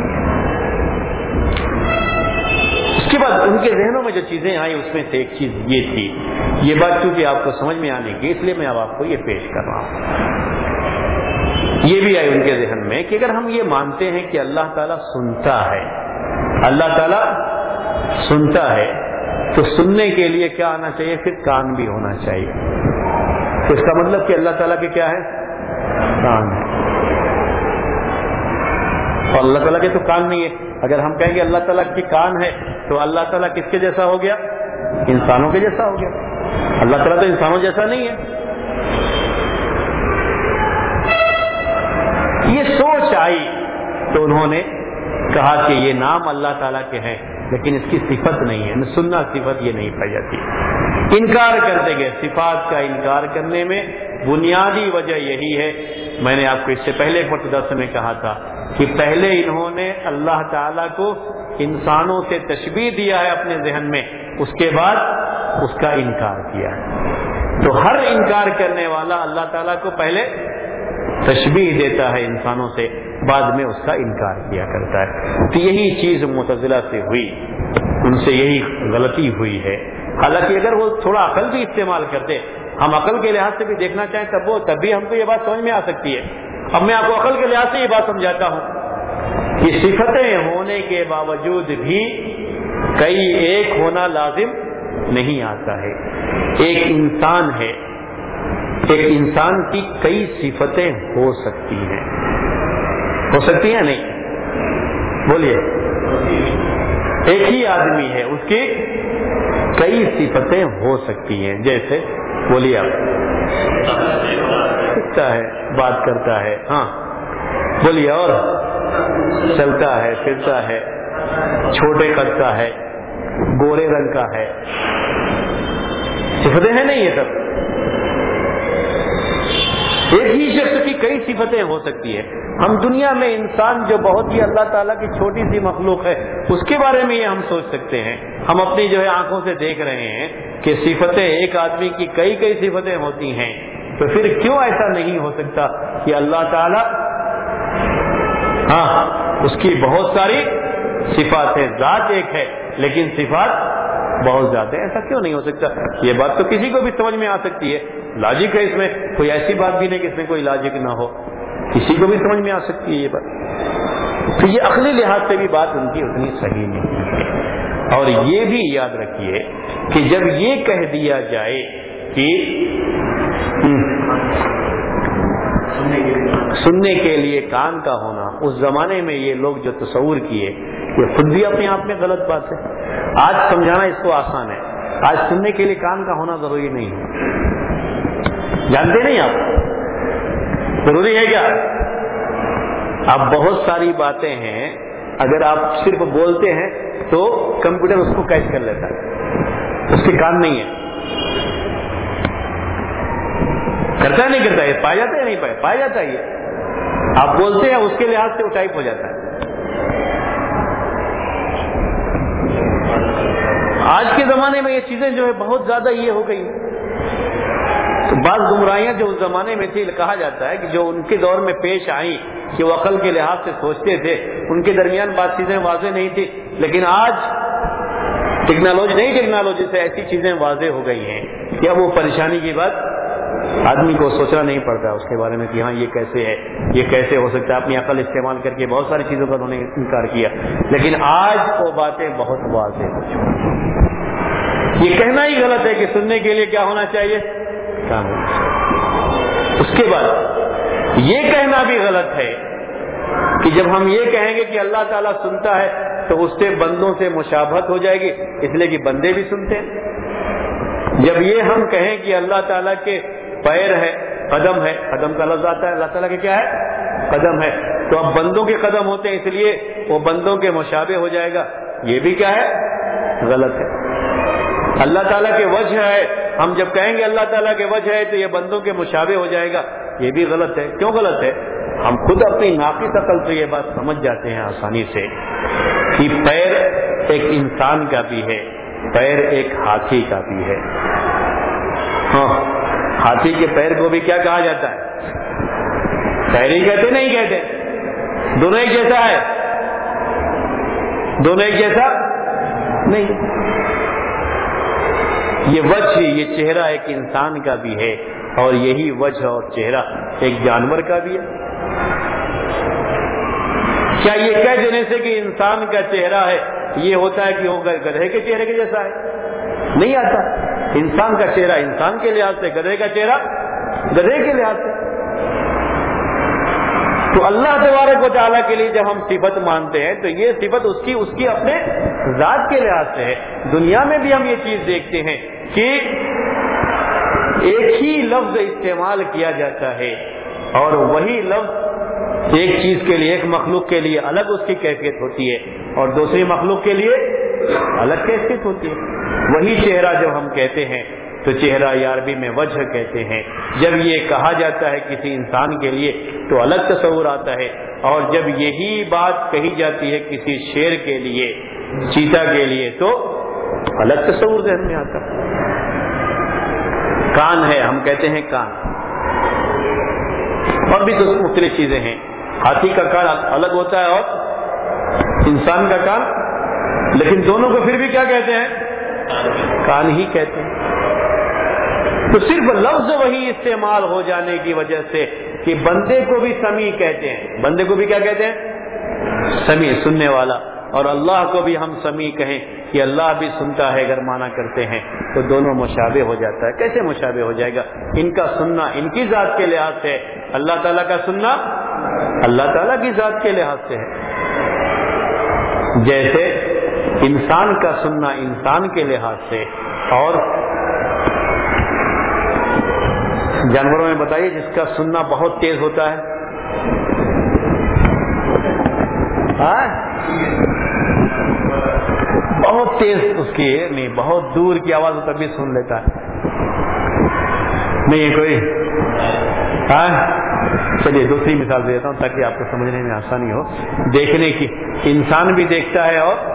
Speaker 1: اس کے بعد ان کے ذہنوں میں جو چیزیں آئی اس میں سے ایک چیز یہ تھی، یہ بات چونکہ آپ کو سمجھ میں آنے کی، اس لیے میں اب آپ کو یہ پیش کر رہا ہوں۔ یہ بھی آئی ان کے ذہن میں کہ اگر ہم یہ مانتے ہیں کہ اللہ تعالیٰ سنتا ہے، اللہ تعالیٰ سنتا ہے، تو سننے کے لیے کیا آنا چاہیے؟ پھر کان بھی ہونا چاہیے۔ تو اس کا مطلب کہ اللہ تعالیٰ کے کیا ہے؟ کان ہے، اور اللہ تعالیٰ کے تو کان نہیں ہے۔ اگر ہم کہیں گے اللہ تعالیٰ کی کان ہے تو اللہ تعالیٰ کس کے جیسا ہو گیا؟ انسانوں کے جیسا ہو گیا۔ اللہ تعالیٰ تو انسانوں جیسا نہیں ہے۔ یہ سوچ آئی تو انہوں نے کہا کہ یہ نام اللہ تعالیٰ کے ہیں لیکن اس کی صفت نہیں ہے، سننا صفت یہ نہیں پائی جاتی۔ انکار کرتے گئے. صفات کا انکار کرنے میں بنیادی وجہ یہی ہے. میں نے آپ کو اس سے پہلے ایک درس میں کہا تھا کہ پہلے انہوں نے اللہ تعالیٰ کو انسانوں سے تشبیہ دیا ہے اپنے ذہن میں, اس کے بعد اس کا انکار کیا. تو ہر انکار کرنے والا اللہ تعالیٰ کو پہلے تشبیہ دیتا ہے انسانوں سے, بعد میں اس کا انکار کیا کرتا ہے. تو یہی چیز معتزلہ سے ہوئی, ان سے یہی غلطی ہوئی ہے. حالانکہ اگر وہ تھوڑا عقل بھی استعمال کرتے, ہم عقل کے لحاظ سے بھی دیکھنا چاہیں تب بھی ہم کو یہ بات سمجھ میں آ سکتی ہے. اب میں آپ کو عقل کے لحاظ سے یہ بات سمجھاتا ہوں کہ صفتیں ہونے کے باوجود بھی کئی ایک ہونا لازم نہیں آتا ہے. ایک انسان ہے, ایک انسان کی کئی صفتیں ہو سکتی ہیں. ہو سکتی ہیں نہیں؟ بولیے. ایک ہی آدمی ہے, اس کی کئی صفتیں ہو سکتی ہیں. جیسے بولیے آپ. سکتا ہے, بات کرتا ہے, ہاں بولیے. اور چلتا ہے, پھرتا ہے, چھوٹے قد کا ہے, گورے رنگ کا ہے. صفتیں ہیں نہیں یہ سب. ایک ہی شخص کی کئی صفتیں ہو سکتی ہے. ہم دنیا میں انسان جو بہت ہی اللہ تعالیٰ کی چھوٹی سی مخلوق ہے, اس کے بارے میں یہ ہم سوچ سکتے ہیں. ہم اپنی جو ہے آنکھوں سے دیکھ رہے ہیں کہ صفتیں ایک آدمی کی کئی کئی صفتیں ہوتی ہیں. تو پھر کیوں ایسا نہیں ہو سکتا کہ اللہ تعالیٰ, ہاں اس کی بہت ساری صفات ہیں, ذات ایک ہے لیکن صفات بہت زیادہ. ایسا کیوں نہیں ہو سکتا؟ یہ بات تو کسی کو بھی سمجھ میں آ سکتی ہے. لاجک ہے اس میں, کوئی ایسی بات بھی نہیں کہ اس میں کوئی لاجک نہ ہو. کسی کو بھی سمجھ میں آ سکتی ہے یہ بات. تو یہ عقلی لحاظ سے بھی بات ان کی اتنی صحیح نہیں ہے. اور یہ بھی یاد رکھیے کہ جب یہ کہہ دیا جائے کہ سننے کے لیے کان کا ہونا, اس زمانے میں یہ لوگ جو تصور کیے یہ خود بھی اپنے آپ میں غلط بات ہے. آج سمجھانا اس کو آسان ہے. آج سننے کے لیے کان کا ہونا ضروری نہیں ہے. جانتے نہیں آپ ضروری ہے کیا؟ اب بہت ساری باتیں ہیں, اگر آپ صرف بولتے ہیں تو کمپیوٹر اس کو کیچ کر لیتا ہے, اس کے کان نہیں ہے. کرتا ہے نہیں کرتا ہے, پایا جاتا ہے نہیں پایا جاتا ہے. یہ آپ بولتے ہیں اس کے لحاظ سے وہ ٹائپ ہو جاتا ہے. آج کے زمانے میں یہ چیزیں جو ہے بہت زیادہ یہ ہو گئی. تو بعض گمراہیاں جو اس زمانے میں تھی, کہا جاتا ہے کہ جو ان کے دور میں پیش آئیں کہ وہ عقل کے لحاظ سے سوچتے تھے, ان کے درمیان بات چیزیں واضح نہیں تھی. لیکن آج نئی ٹیکنالوجی سے ایسی چیزیں واضح ہو گئی ہیں کہ اب وہ پریشانی کی بات آدمی کو سوچنا نہیں پڑتا اس کے بارے میں کہ ہاں یہ کیسے ہے, یہ کیسے ہو سکتا ہے. اپنی عقل استعمال کر کے بہت ساری چیزوں کا انہوں نے انکار کیا. لیکن آج وہ باتیں بہت واضح ہو چکی. یہ کہنا ہی غلط ہے کہ سننے کے لیے کیا ہونا چاہیے, کام. اس کے بعد یہ کہنا بھی غلط ہے کہ جب ہم یہ کہیں گے کہ اللہ تعالیٰ سنتا ہے تو اس سے بندوں سے مشابہت ہو جائے گی, اس لیے کہ بندے بھی سنتے ہیں. جب یہ ہم کہیں کہ اللہ تعالیٰ کے پیر ہے, قدم ہے, قدم کا لفظ آتا ہے, اللہ تعالیٰ کے کیا ہے, قدم ہے, تو اب بندوں کے قدم ہوتے ہیں اس لیے وہ بندوں کے مشابہ ہو جائے گا, یہ بھی کیا ہے, غلط ہے. اللہ تعالیٰ کے وجہ ہے, ہم جب کہیں گے اللہ تعالیٰ کے وجہ ہے تو یہ بندوں کے مشابہ ہو جائے گا, یہ بھی غلط ہے. کیوں غلط ہے؟ ہم خود اپنی ناقص عقل سے یہ بات سمجھ جاتے ہیں آسانی سے کہ پیر ایک انسان کا بھی ہے, پیر ایک ہاتھی کا بھی ہے. ہاں, ہاتھی کے پیر کو بھی کیا کہا جاتا ہے, پیر ہی کہتے نہیں کہتے. دونوں ایک جیسا ہے, دونوں ایک جیسا نہیں. یہ وجہ, یہ چہرہ ایک انسان کا بھی ہے اور یہی وجہ اور چہرہ ایک جانور کا بھی ہے. کیا یہ کہہ دینے سے کہ انسان کا چہرہ ہے یہ ہوتا ہے کہ وہ گدھے کے چہرے کے جیسا ہے؟ نہیں آتا. انسان کا چہرہ انسان کے لحاظ سے, گدھے کا چہرہ گدھے کے لحاظ سے. تو اللہ تبارک و تعالیٰ کے لیے جب ہم صفت مانتے ہیں تو یہ صفت اس کی اپنے ذات کے لحاظ سے ہے. دنیا میں بھی ہم یہ چیز دیکھتے ہیں کہ ایک ہی لفظ استعمال کیا جاتا ہے اور وہی لفظ ایک چیز کے لیے, ایک مخلوق کے لیے الگ اس کی کیفیت ہوتی ہے اور دوسری مخلوق کے لیے الگ کیفیت ہوتی ہے۔ وہی چہرہ جب ہم کہتے ہیں تو چہرہ عربی میں وجہ کہتے ہیں۔ جب یہ کہا جاتا ہے کسی انسان کے لیے تو الگ تصور آتا ہے، اور جب یہی بات کہی جاتی ہے کسی شیر کے لیے، چیتا کے لیے، تو الگ تصور ذہن میں آتا ہے۔ کان ہے، ہم کہتے ہیں کان، اور بھی تو مختلف چیزیں ہیں۔ ہاتھی کا کان الگ ہوتا ہے اور انسان کا کان، لیکن دونوں کو پھر بھی کیا کہتے ہیں؟ کان ہی کہتے ہیں۔ تو صرف لفظ وہی استعمال ہو جانے کی وجہ سے کہ بندے کو بھی سمیع کہتے ہیں، بندے کو بھی کیا کہتے ہیں؟ سمیع، سننے والا، اور اللہ کو بھی ہم سمیع کہیں کہ اللہ بھی سنتا ہے اگر مانا کرتے ہیں، تو دونوں مشابہ ہو جاتا ہے۔ کیسے مشابہ ہو جائے گا؟ ان کا سننا ان کی ذات کے لحاظ سے، اللہ تعالیٰ کا سننا اللہ تعالیٰ کی ذات کے لحاظ سے ہے۔ جیسے انسان کا سننا انسان کے لحاظ سے، اور جانوروں میں بتائیے جس کا سننا بہت تیز ہوتا ہے، بہت تیز اس کی نہیں، بہت دور کی آواز تب بھی سن لیتا ہے، نہیں ہے کوئی؟ چلیے دوسری مثال دے دیتا ہوں تاکہ آپ کو سمجھنے میں آسانی ہو۔ دیکھنے کی، انسان بھی دیکھتا ہے اور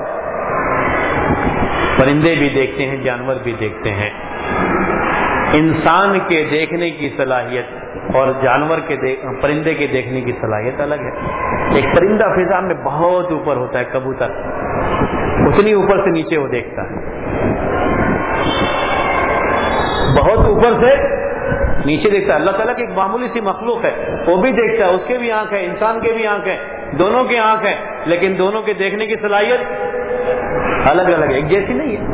Speaker 1: پرندے بھی دیکھتے ہیں، جانور بھی دیکھتے ہیں۔ انسان کے دیکھنے کی صلاحیت اور جانور کے پرندے کے دیکھنے کی صلاحیت الگ ہے۔ ایک پرندہ فضا میں بہت اوپر ہوتا ہے، کبوتر، اتنی اوپر سے نیچے وہ دیکھتا ہے، بہت اوپر سے نیچے دیکھتا ہے۔ اللہ تعالیٰ کی ایک معمولی سی مخلوق ہے، وہ بھی دیکھتا ہے، اس کے بھی آنکھ ہے، انسان کے بھی آنکھ ہے، دونوں کی آنکھ ہے، لیکن دونوں کے دیکھنے کی صلاحیت الگ الگ ہے، ایک جیسی نہیں ہے۔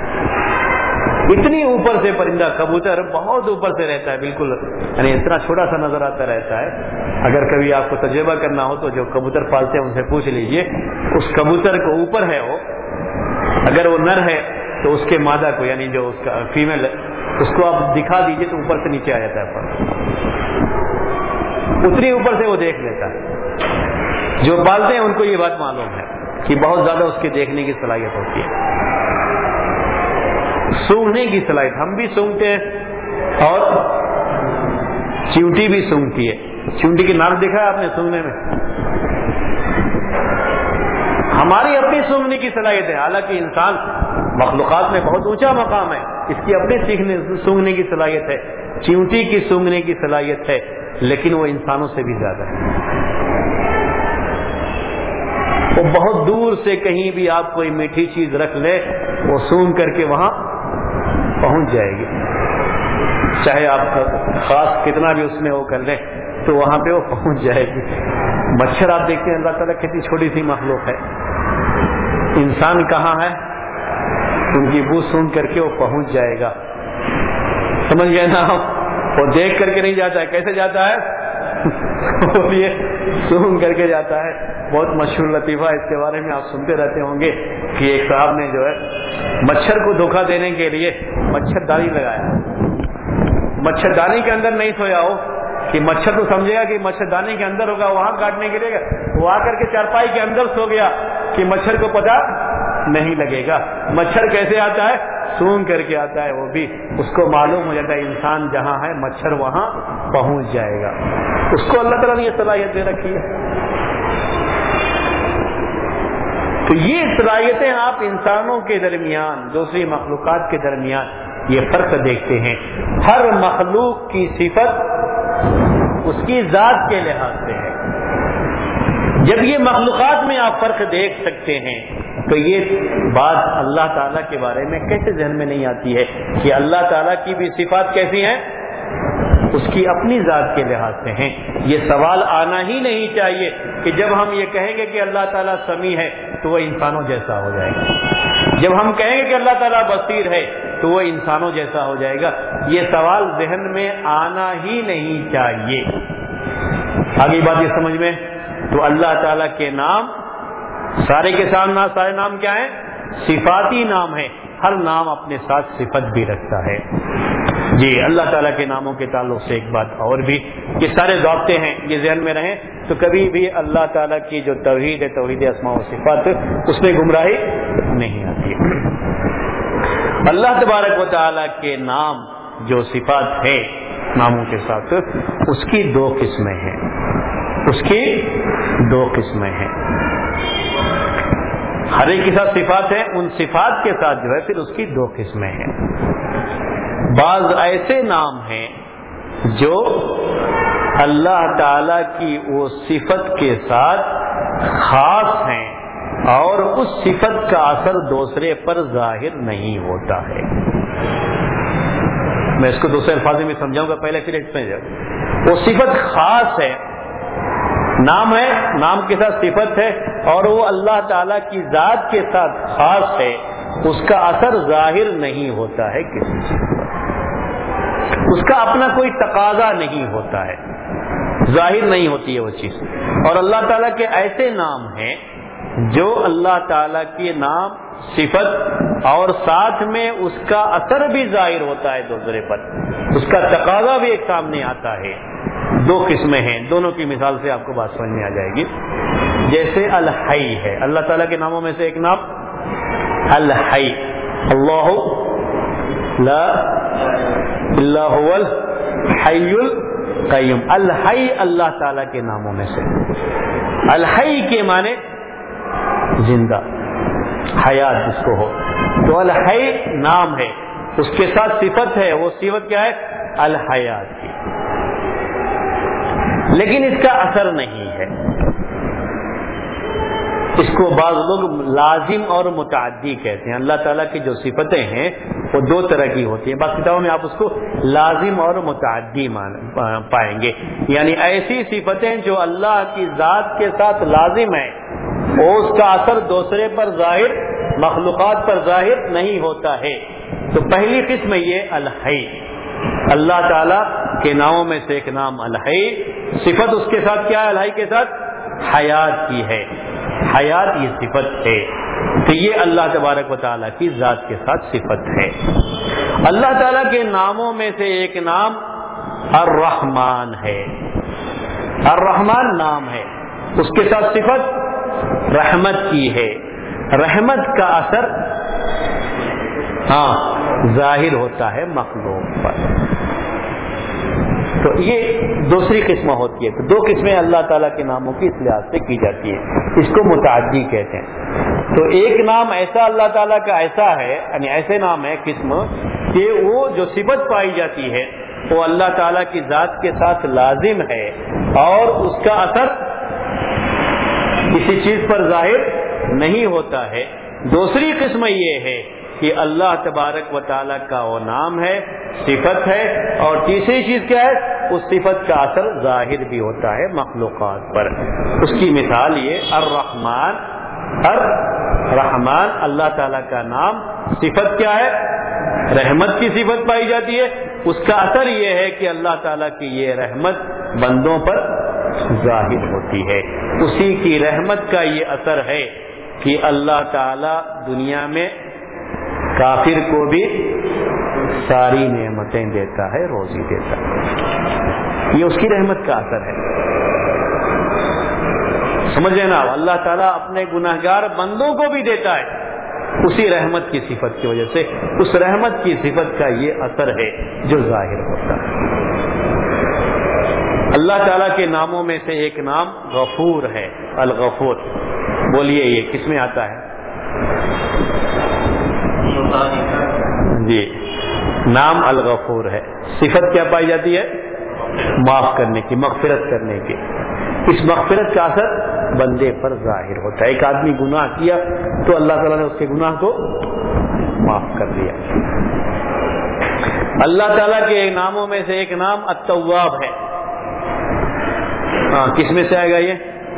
Speaker 1: اتنی اوپر سے پرندہ، کبوتر بہت اوپر سے رہتا ہے، بالکل یعنی اتنا چھوٹا سا نظر آتا رہتا ہے۔ اگر کبھی آپ کو تجربہ کرنا ہو تو جو کبوتر پالتے ہیں ان سے پوچھ لیجئے، اس کبوتر کو اوپر ہے وہ، اگر وہ نر ہے تو اس کے مادہ کو یعنی جو اس کا فیمیل ہے اس کو آپ دکھا دیجئے تو اوپر سے نیچے آ جاتا ہے، اتنی اوپر سے وہ دیکھ لیتا ہے۔ جو پالتے ہیں ان کو یہ بات معلوم ہے کہ بہت زیادہ اس کے دیکھنے کی صلاحیت ہوتی ہے۔ سونگنے کی صلاحیت، ہم بھی سونگتے ہیں اور چیونٹی بھی سونگتی ہے۔ چیونٹی کی ناک دیکھا ہے آپ نے سونگنے میں؟ ہماری اپنی سونگنے کی صلاحیت ہے، حالانکہ انسان مخلوقات میں بہت اونچا مقام ہے، اس کی اپنی سونگنے کی صلاحیت ہے، چیونٹی کی سونگنے کی صلاحیت ہے، لیکن وہ انسانوں سے بھی زیادہ ہے۔ وہ بہت دور سے کہیں بھی آپ کوئی میٹھی چیز رکھ لے، وہ سونگ کر کے وہاں پہنچ جائے گی، چاہے آپ خاص کتنا بھی اس میں وہ کر لیں تو وہاں پہ وہ پہنچ جائے گی۔ مچھر آپ دیکھتے ہیں، اللہ تعالیٰ کتنی چھوٹی سی مخلوق ہے، انسان کہاں ہے، ان کی بو سونگ کر کے وہ پہنچ جائے گا۔ سمجھ گئے نا؟ وہ دیکھ کر کے نہیں جاتا ہے، کیسے جاتا ہے؟ وہ یہ سونگ کر کے جاتا ہے۔ بہت مشہور لطیفہ اس کے بارے میں آپ سنتے رہتے ہوں گے کہ ایک صاحب نے جو ہے مچھر کو دھوکہ دینے کے لیے مچھردانی لگایا، مچھردانی کے اندر نہیں سویا ہو کہ مچھر تو سمجھے گا کہ مچھردانی کے اندر ہوگا، وہاں کاٹنے کے لیے وہ آ کر کے چارپائی کے اندر سو گیا کہ مچھر کو پتا نہیں لگے گا۔ مچھر کیسے آتا ہے؟ سونگ کر کے آتا ہے، وہ بھی اس کو معلوم ہو جاتا ہے انسان جہاں ہے مچھر وہاں پہنچ جائے گا۔ اس کو اللہ تعالیٰ نے یہ صلاحیت دے رکھی ہے۔ تو یہ صلاحیتیں آپ انسانوں کے درمیان، دوسری مخلوقات کے درمیان یہ فرق دیکھتے ہیں۔ ہر مخلوق کی صفت اس کی ذات کے لحاظ سے ہے۔ جب یہ مخلوقات میں آپ فرق دیکھ سکتے ہیں تو یہ بات اللہ تعالیٰ کے بارے میں کیسے ذہن میں نہیں آتی ہے کہ اللہ تعالیٰ کی بھی صفات کیسی ہیں؟ اس کی اپنی ذات کے لحاظ سے ہیں۔ یہ سوال آنا ہی نہیں چاہیے کہ جب ہم یہ کہیں گے کہ اللہ تعالیٰ سمیع ہے تو وہ انسانوں جیسا ہو جائے گا، جب ہم کہیں گے کہ اللہ تعالیٰ بصیر ہے تو وہ انسانوں جیسا ہو جائے گا۔ یہ سوال ذہن میں آنا ہی نہیں چاہیے۔ آگے بات یہ سمجھ میں، تو اللہ تعالیٰ کے نام سارے کے سارے نام کیا ہیں؟ صفاتی نام ہیں، ہر نام اپنے ساتھ صفت بھی رکھتا ہے۔ جی اللہ تعالیٰ کے ناموں کے تعلق سے ایک بات اور بھی، یہ سارے ضابطے ہیں، یہ ذہن میں رہیں تو کبھی بھی اللہ تعالیٰ کی جو توحید ہے، توحید اسماء و صفات، اس میں گمراہی نہیں آتی۔ اللہ تبارک و تعالیٰ کے نام جو صفات ہے ناموں کے ساتھ اس کی دو قسمیں ہیں، اس کی دو قسمیں ہیں۔ ہر ایک کے ساتھ صفات ہیں، ان صفات کے ساتھ جو ہے پھر اس کی دو قسمیں ہیں۔ بعض ایسے نام ہیں جو اللہ تعالی کی وہ صفت کے ساتھ خاص ہیں اور اس صفت کا اثر دوسرے پر ظاہر نہیں ہوتا ہے۔ میں اس کو دوسرے الفاظ میں سمجھاؤں گا، پہلے پھر اس میں وہ صفت خاص ہے، نام ہے، نام کے ساتھ صفت ہے اور وہ اللہ تعالی کی ذات کے ساتھ خاص ہے، اس کا اثر ظاہر نہیں ہوتا ہے کسی چیز پر، اس کا اپنا کوئی تقاضا نہیں ہوتا ہے، ظاہر نہیں ہوتی ہے وہ چیز۔ اور اللہ تعالیٰ کے ایسے نام ہیں جو اللہ تعالیٰ کے نام صفت اور ساتھ میں اس کا اثر بھی ظاہر ہوتا ہے دوسرے پر، اس کا تقاضا بھی ایک سامنے آتا ہے۔ دو قسمیں ہیں، دونوں کی مثال سے آپ کو بات سمجھ میں آ جائے گی۔ جیسے الحی ہے، اللہ تعالیٰ کے ناموں میں سے ایک نام الحی، اللہ لا الا هو الحی القیوم، الحی اللہ تعالیٰ کے ناموں میں سے۔ الحی کے معنی زندہ، حیات جس کو ہو، تو الحی نام ہے، اس کے ساتھ صفت ہے، وہ صفت کیا ہے؟ الحیات کی، لیکن اس کا اثر نہیں ہے۔ اس کو بعض لوگ لازم اور متعدی کہتے ہیں۔ اللہ تعالیٰ کی جو صفتیں ہیں وہ دو طرح کی ہوتی ہیں، بعض کتابوں میں آپ اس کو لازم اور متعدی پائیں گے، یعنی ایسی صفتیں جو اللہ کی ذات کے ساتھ لازم ہیں اور اس کا اثر دوسرے پر ظاہر، مخلوقات پر ظاہر نہیں ہوتا ہے۔ تو پہلی قسم یہ الحی، اللہ تعالیٰ کے ناموں میں سے ایک نام الحی، صفت اس کے ساتھ کیا ہے؟ الحی کے ساتھ حیات کی ہے، حیات یہ صفت ہے، تو یہ اللہ تبارک و تعالیٰ کی ذات کے ساتھ صفت ہے۔ اللہ تعالیٰ کے ناموں میں سے ایک نام الرحمن ہے، الرحمن نام ہے، اس کے ساتھ صفت رحمت کی ہے، رحمت کا اثر ظاہر ہوتا ہے مخلوق پر۔ تو یہ دوسری قسم ہوتی ہے۔ تو دو قسمیں اللہ تعالیٰ کے ناموں کی اس لحاظ سے کی جاتی ہے، اس کو متعدی کہتے ہیں۔ تو ایک نام ایسا اللہ تعالیٰ کا ایسا ہے، یعنی ایسے نام ہے قسم کہ وہ جو صفت پائی جاتی ہے وہ اللہ تعالیٰ کی ذات کے ساتھ لازم ہے اور اس کا اثر کسی چیز پر ظاہر نہیں ہوتا ہے۔ دوسری قسم یہ ہے کہ اللہ تبارک و تعالیٰ کا وہ نام ہے، صفت ہے، اور تیسری چیز کیا ہے؟ اس صفت کا اثر ظاہر بھی ہوتا ہے مخلوقات پر۔ اس کی مثال یہ الرحمن، الرحمن اللہ تعالیٰ کا نام، صفت کیا ہے؟ رحمت کی صفت پائی جاتی ہے، اس کا اثر یہ ہے کہ اللہ تعالیٰ کی یہ رحمت بندوں پر ظاہر ہوتی ہے۔ اسی کی رحمت کا یہ اثر ہے کہ اللہ تعالیٰ دنیا میں کافر کو بھی ساری نعمتیں دیتا ہے، روزی دیتا ہے، یہ اس کی رحمت کا اثر ہے۔ سمجھ لینا، اللہ تعالیٰ اپنے گناہگار بندوں کو بھی دیتا ہے اسی رحمت کی صفت کی وجہ سے، اس رحمت کی صفت کا یہ اثر ہے جو ظاہر ہوتا ہے۔ اللہ تعالیٰ کے ناموں میں سے ایک نام غفور ہے، الغفور۔ بولیے یہ کس میں آتا ہے؟ جی، نام الغفور ہے، صفت کیا پائی جاتی ہے؟ معاف کرنے کی، مغفرت کرنے کی۔ اس مغفرت کا اثر بندے پر ظاہر ہوتا ہے۔ ایک آدمی گناہ کیا تو اللہ تعالیٰ نے اس کے گناہ کو معاف کر دیا۔ اللہ تعالیٰ کے ناموں میں سے ایک نام التواب ہے۔ کس میں سے آئے گا یہ؟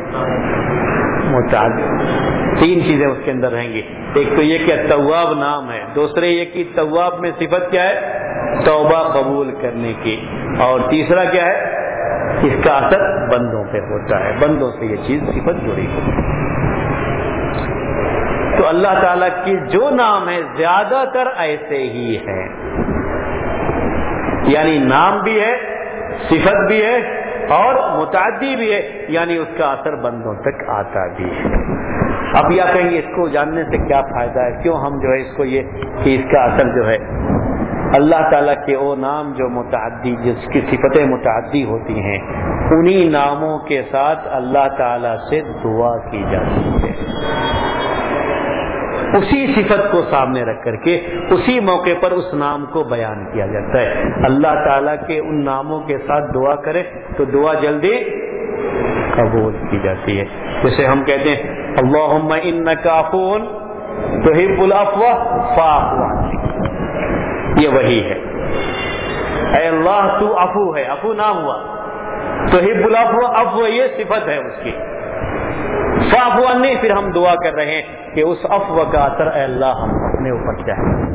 Speaker 1: متعدد، تین چیزیں اس کے اندر رہیں گی۔ ایک تو یہ کہ التواب نام ہے، دوسرے یہ کہ تواب میں صفت کیا ہے؟ توبہ قبول کرنے کی، اور تیسرا کیا ہے؟ اس کا اثر بندوں پہ ہوتا ہے، بندوں سے یہ چیز صفت جڑی ہوتی ہے۔ تو اللہ تعالیٰ کی جو نام ہے زیادہ تر ایسے ہی ہیں، یعنی نام بھی ہے، صفت بھی ہے اور متعدی بھی ہے، یعنی اس کا اثر بندوں تک آتا بھی ہے۔ اب یا کہیں گے اس کو جاننے سے کیا فائدہ ہے، کیوں ہم جو ہے اس کو یہ کہ اس کا اصل جو ہے اللہ تعالیٰ کے وہ نام جو متعدی، جس کی صفتیں متعدی ہوتی ہیں، انہی ناموں کے ساتھ اللہ تعالیٰ سے دعا کی جاتی ہے، اسی صفت کو سامنے رکھ کر کے اسی موقع پر اس نام کو بیان کیا جاتا ہے۔ اللہ تعالیٰ کے ان ناموں کے ساتھ دعا کرے تو دعا جلدی قبول کی جاتی ہے۔ جیسے ہم کہتے ہیں اللہم انک عفو تحب العفو فاعف عنی، یہ وہی ہے، اے اللہ تو عفو ہے، عفو نام ہوا، تحب العفو، عفو یہ صفت ہے اس کی، فاعف عنی پھر ہم دعا کر رہے ہیں کہ اس عفو کا اثر اے اللہ ہم اپنے اوپر چاہیے۔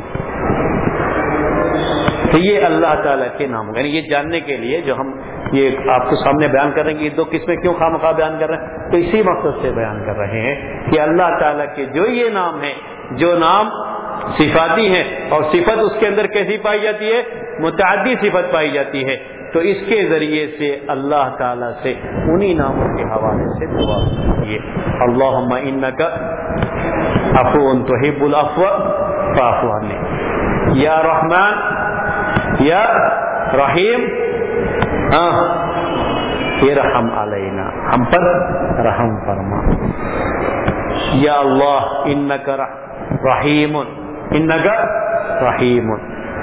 Speaker 1: تو یہ اللہ تعالیٰ کے نام، یعنی یہ جاننے کے لیے جو ہم یہ آپ کو سامنے بیان کر رہے ہیں کہ یہ دو قسمیں کیوں خواہ بیان کر رہے ہیں، تو اسی مقصد سے بیان کر رہے ہیں کہ اللہ تعالیٰ کے جو یہ نام ہے، جو نام صفاتی ہیں اور صفت اس کے اندر کیسی پائی جاتی ہے، متعدی صفت پائی جاتی ہے، تو اس کے ذریعے سے اللہ تعالیٰ سے انہی ناموں کے حوالے سے دعا کیجیے۔ اللہم انک عفو تحب العفو فاعف عنی، یا رحمان یا رحیم ارحم علینا، ہم پر رحم فرما، یا اللہ انک رحیم، انک رحیم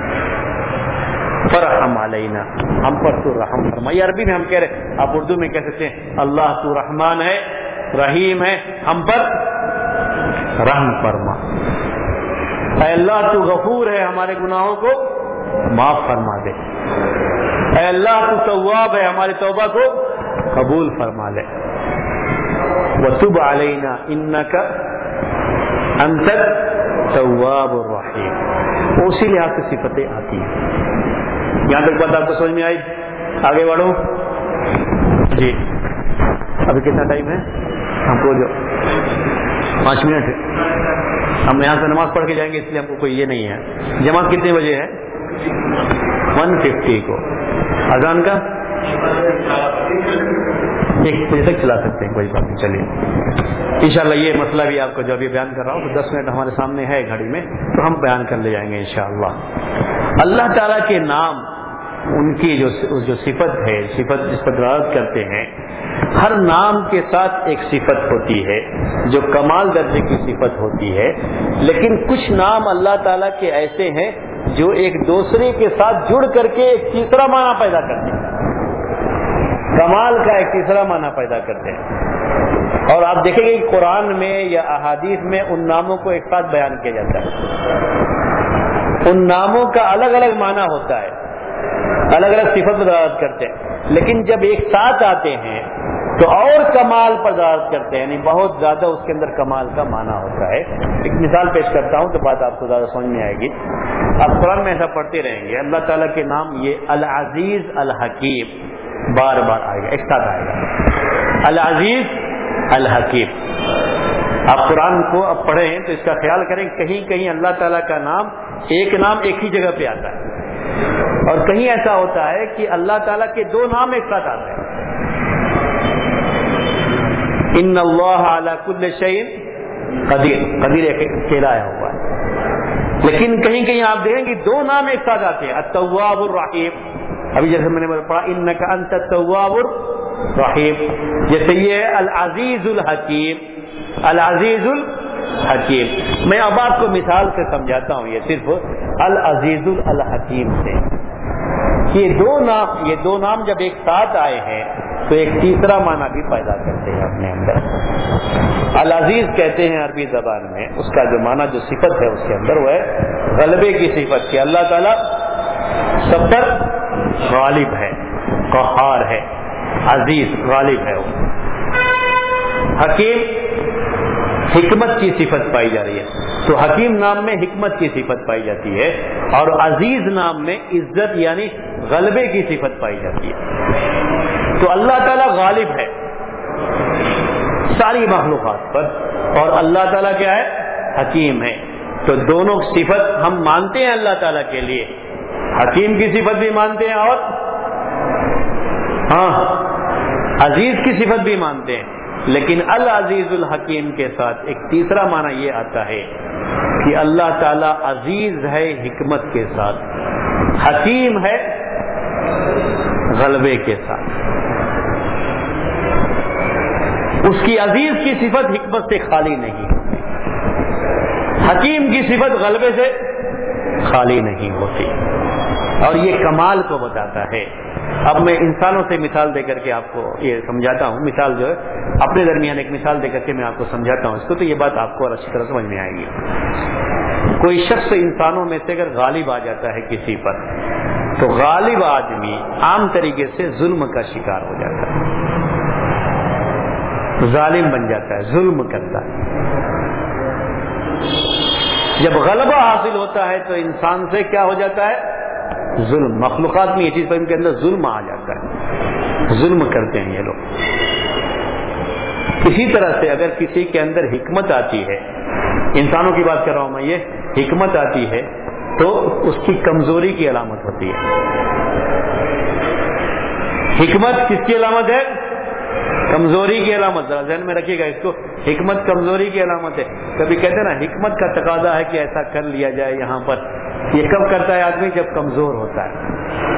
Speaker 1: فرحم علینا، ہم پر تو رحم فرما۔ یہ عربی میں ہم کہہ رہے، آپ اردو میں کہہ سکتے ہیں اللہ تو رحمان ہے، رحیم ہے، ہم پر رحم فرما۔ اے اللہ تو غفور ہے، ہمارے گناہوں کو معاف فرما دے۔ اے اللہ تو تواب ہے، ہماری توبہ کو قبول فرما لے۔ وتب علینا انک انت التواب الرحیم، اسی لحاظ سے صفتیں آتی ہیں۔ یہاں تک بات آپ کو سمجھ میں آئی؟ آگے بڑھو جی، ابھی کتنا ٹائم ہے ہم کو؟ جو 5 منٹ ہے، ہم یہاں سے نماز پڑھ کے جائیں گے، اس لیے ہم کو کوئی یہ نہیں ہے۔ جماعت کتنے بجے ہے؟ 1:50 کو۔ اذان کا 1 بجے تک چلا سکتے ہیں، کوئی بات نہیں۔ چلیے انشاءاللہ یہ مسئلہ بھی آپ کو جو ابھی بیان کر رہا ہوں تو 10 منٹ ہمارے سامنے ہے گھڑی میں، تو ہم بیان کر لے جائیں گے انشاءاللہ۔ اللہ تعالیٰ کے نام، ان کی جو صفت ہے، صفت جس پر دلالت کرتے ہیں، ہر نام کے ساتھ ایک صفت ہوتی ہے جو کمال درجے کی صفت ہوتی ہے، لیکن کچھ نام اللہ تعالیٰ کے ایسے ہیں جو ایک دوسرے کے ساتھ جڑ کر کے ایک تیسرا معنی پیدا کرتے ہیں، کمال کا ایک تیسرا معنی پیدا کرتے ہیں۔ اور آپ دیکھیں گے کہ قرآن میں یا احادیث میں ان ناموں کو ایک ساتھ بیان کیا جاتا ہے، ان ناموں کا الگ الگ معنی ہوتا ہے، الگ الگ صفت پر دلالت کرتے ہیں، لیکن جب ایک ساتھ آتے ہیں تو اور کمال پر دلالت کرتے ہیں، یعنی بہت زیادہ اس کے اندر کمال کا معنی ہوتا ہے۔ ایک مثال پیش کرتا ہوں تو بات آپ کو زیادہ سمجھ میں آئے گی۔ آپ قرآن میں ایسا پڑھتے رہیں گے، اللہ تعالیٰ کے نام یہ العزیز الحکیم بار بار آئے گا، ایک ساتھ آئے گا، العزیز الحکیم۔ آپ قرآن کو اب پڑھیں تو اس کا خیال کریں، کہیں کہیں اللہ تعالیٰ کا نام ایک ہی جگہ پہ آتا ہے، اور کہیں ایسا ہوتا ہے کہ اللہ تعالیٰ کے 2 نام ایک ساتھ آتے ہیں۔ ان اللہ علی کل شیء قدیر، قدیر ایک اکیلا آیا ہوا ہے، لیکن کہیں کہیں آپ دیکھیں کہ 2 نام ایک ساتھ آتے ہیں، التواب الرحیم۔ ابھی جیسے میں نے پڑھا انک انت التواب الرحیم، جیسے یہ ہے العزیز الحکیم، العزیز الحکیم۔ میں اب آپ کو مثال سے سمجھاتا ہوں، یہ صرف العزیز الحکیم سے۔ یہ دو نام جب ایک ساتھ آئے ہیں تو ایک تیسرا معنی بھی پیدا کرتے ہیں اپنے اندر۔ العزیز کہتے ہیں عربی زبان میں، اس کا جو معنی جو صفت ہے اس کے اندر وہ ہے غلبے کی صفت، کہ اللہ تعالیٰ سب پر غالب ہے، قہار ہے، عزیز غالب ہے وہ۔ حکیم حکمت کی صفت پائی جا رہی ہے، تو حکیم نام میں حکمت کی صفت پائی جاتی ہے، اور عزیز نام میں عزت یعنی غلبے کی صفت پائی جاتی ہے۔ تو اللہ تعالیٰ غالب ہے ساری مخلوقات پر، اور اللہ تعالیٰ کیا ہے؟ حکیم ہے۔ تو دونوں صفت ہم مانتے ہیں اللہ تعالیٰ کے لیے، حکیم کی صفت بھی مانتے ہیں اور عزیز کی صفت بھی مانتے ہیں، لیکن العزیز الحکیم کے ساتھ ایک تیسرا معنی یہ آتا ہے کہ اللہ تعالی عزیز ہے حکمت کے ساتھ، حکیم ہے غلبے کے ساتھ۔ اس کی عزیز کی صفت حکمت سے خالی نہیں، حکیم کی صفت غلبے سے خالی نہیں ہوتی، اور یہ کمال کو بتاتا ہے۔ اب میں انسانوں سے مثال دے کر کے آپ کو یہ سمجھاتا ہوں، مثال جو ہے اپنے درمیان ایک مثال دے کر کے میں آپ کو سمجھاتا ہوں اس کو، تو یہ بات آپ کو اور اچھی طرح سمجھ میں آئے گی۔ کوئی شخص انسانوں میں سے اگر غالب آ جاتا ہے کسی پر، تو غالب آدمی عام طریقے سے ظلم کا شکار ہو جاتا ہے، ظالم بن جاتا ہے، ظلم کرتا ہے۔ جب غلبہ حاصل ہوتا ہے تو انسان سے کیا ہو جاتا ہے؟ ظلم۔ مخلوقات میں یہ چیز پر ان کے اندر ظلم آ جاتا ہے، ظلم کرتے ہیں یہ لوگ۔ اسی طرح سے اگر کسی کے اندر حکمت آتی ہے، انسانوں کی بات کر رہا ہوں میں، یہ حکمت آتی ہے تو اس کی کمزوری کی علامت ہوتی ہے۔ حکمت کس کی علامت ہے؟ کمزوری کی علامت۔ ذرا ذہن میں رکھیے گا اس کو، حکمت کمزوری کی علامت ہے۔ کبھی کہتے ہیں نا حکمت کا تقاضا ہے کہ ایسا کر لیا جائے یہاں پر، یہ کب کرتا ہے آدمی؟ جب کمزور ہوتا ہے،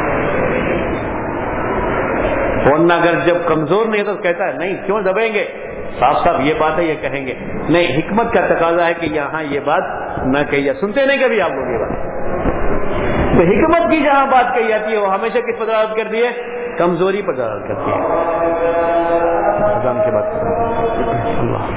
Speaker 1: ورنہ اگر جب کمزور نہیں تو کہتا ہے نہیں کیوں دبیں گے، صاف صاف یہ بات ہے یہ کہیں گے۔ نہیں، حکمت کا تقاضا ہے کہ یہاں یہ بات نہ کہی جائے۔ سنتے نہیں کبھی آپ لوگ یہ بات؟ تو حکمت کی جہاں بات کہی جاتی ہے وہ ہمیشہ کس پر دلالت کرتی ہے؟ کمزوری پر دلالت کرتی ہے۔ اذان کے بعد اللہ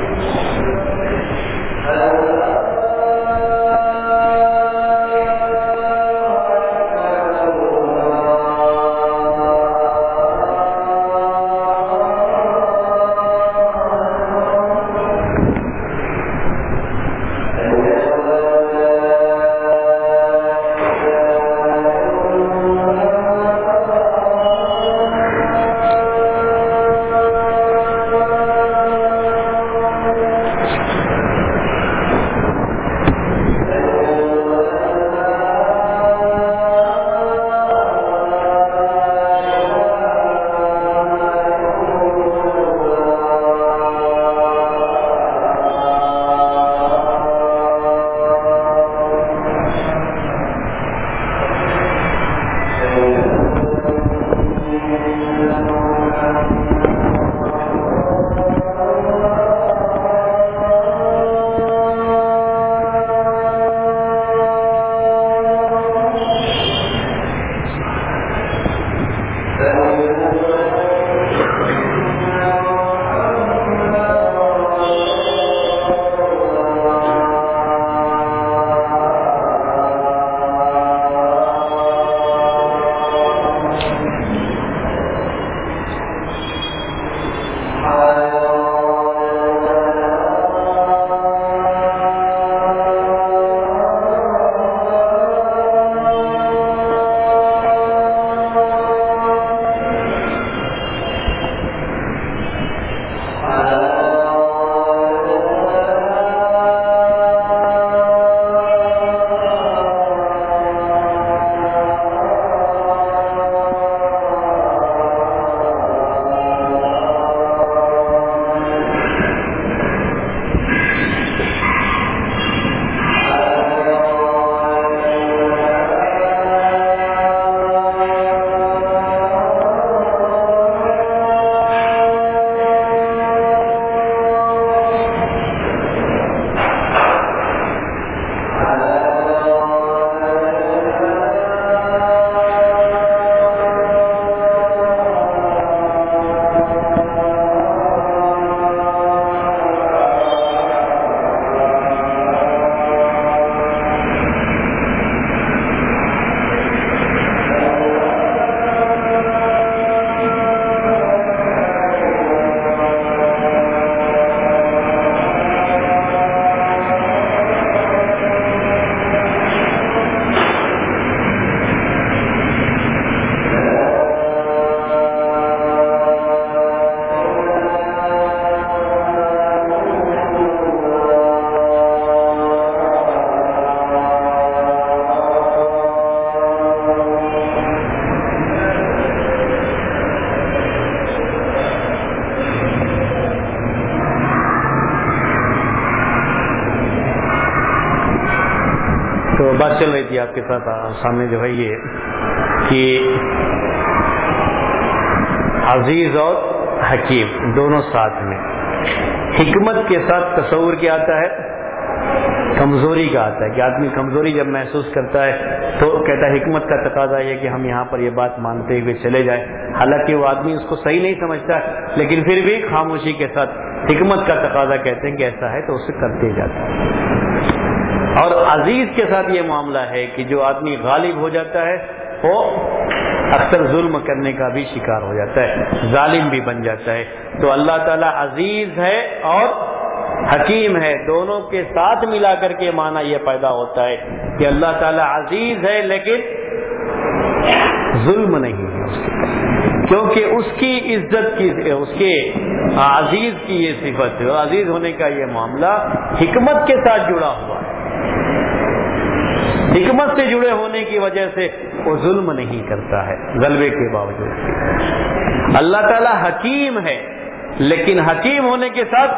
Speaker 1: بات چل رہی تھی آپ کے ساتھ سامنے جو ہے یہ کہ عزیز اور حکیم دونوں ساتھ میں. حکمت کے ساتھ تصور کیا آتا ہے؟ کمزوری کا آتا ہے کہ آدمی کمزوری جب محسوس کرتا ہے تو کہتا ہے حکمت کا تقاضا یہ کہ ہم یہاں پر یہ بات مانتے ہوئے چلے جائیں. حالانکہ وہ آدمی اس کو صحیح نہیں سمجھتا لیکن پھر بھی خاموشی کے ساتھ حکمت کا تقاضا کہتے ہیں کہ ایسا ہے تو اسے کرتے جاتا ہے. اور عزیز کے ساتھ یہ معاملہ ہے کہ جو آدمی غالب ہو جاتا ہے وہ اکثر ظلم کرنے کا بھی شکار ہو جاتا ہے, ظالم بھی بن جاتا ہے. تو اللہ تعالیٰ عزیز ہے اور حکیم ہے, دونوں کے ساتھ ملا کر کے معنی یہ پیدا ہوتا ہے کہ اللہ تعالیٰ عزیز ہے لیکن ظلم نہیں ہے اس کے, کیونکہ اس کی عزت کی, اس کے عزیز کی یہ صفت ہے, عزیز ہونے کا یہ معاملہ حکمت کے ساتھ جڑا ہوا ہے. حکمت سے جڑے ہونے کی وجہ سے وہ ظلم نہیں کرتا ہے غلبے کے باوجود. اللہ تعالیٰ حکیم ہے لیکن حکیم ہونے کے ساتھ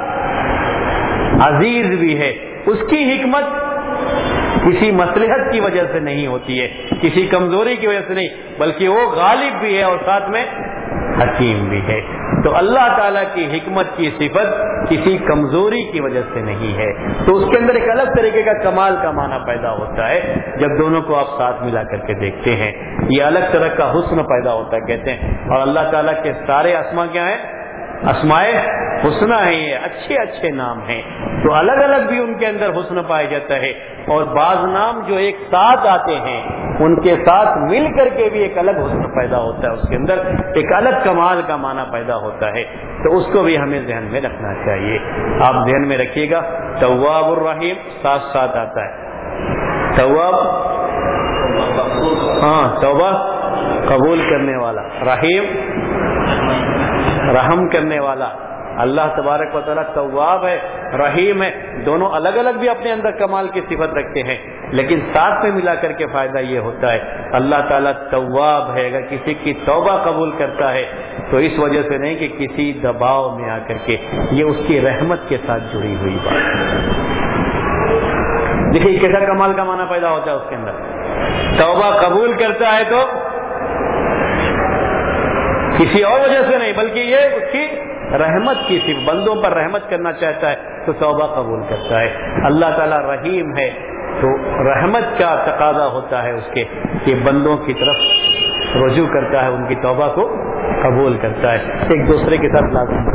Speaker 1: عزیز بھی ہے. اس کی حکمت کسی مصلحت کی وجہ سے نہیں ہوتی ہے, کسی کمزوری کی وجہ سے نہیں, بلکہ وہ غالب بھی ہے اور ساتھ میں حکیم بھی ہے. تو اللہ تعالیٰ کی حکمت کی صفت کسی کمزوری کی وجہ سے نہیں ہے. تو اس کے اندر ایک الگ طریقے کا کمال کا معنی پیدا ہوتا ہے جب دونوں کو آپ ساتھ ملا کر کے دیکھتے ہیں. یہ الگ طرح کا حسن پیدا ہوتا ہے کہتے ہیں. اور اللہ تعالیٰ کے سارے اسما کیا ہیں؟ اسمائے حسنہ ہیں, یہ اچھے اچھے نام ہیں. تو الگ الگ بھی ان کے اندر حسن پایا جاتا ہے, اور بعض نام جو ایک ساتھ آتے ہیں ان کے ساتھ مل کر کے بھی ایک الگ حسن پیدا ہوتا ہے, اس کے اندر ایک الگ کمال کا معنی پیدا ہوتا ہے. تو اس کو بھی ہمیں ذہن میں رکھنا چاہیے. آپ ذہن میں رکھیے گا تواب الرحیم ساتھ ساتھ آتا ہے. تواب توبہ قبول کرنے والا, رحیم رحم کرنے والا. اللہ تبارک و تعالیٰ تواب ہے, رحیم ہے, دونوں الگ الگ بھی اپنے اندر کمال کی صفت رکھتے ہیں لیکن ساتھ میں ملا کر کے فائدہ یہ ہوتا ہے اللہ تعالیٰ تواب ہے. اگر کسی کی توبہ قبول کرتا ہے تو اس وجہ سے نہیں کہ کسی دباؤ میں آ کر کے, یہ اس کی رحمت کے ساتھ جڑی ہوئی بات ہے. دیکھیے کیسا کمال کا معنی پیدا ہوتا ہے اس کے اندر. توبہ قبول کرتا ہے تو کسی اور وجہ سے نہیں بلکہ یہ اس کی رحمت کی صرف بندوں پر رحمت کرنا چاہتا ہے تو توبہ قبول کرتا ہے. اللہ تعالیٰ رحیم ہے تو رحمت کا تقاضا ہوتا ہے اس کے کہ بندوں کی طرف رجوع کرتا ہے, ان کی توبہ کو قبول کرتا ہے. ایک دوسرے کے ساتھ لازم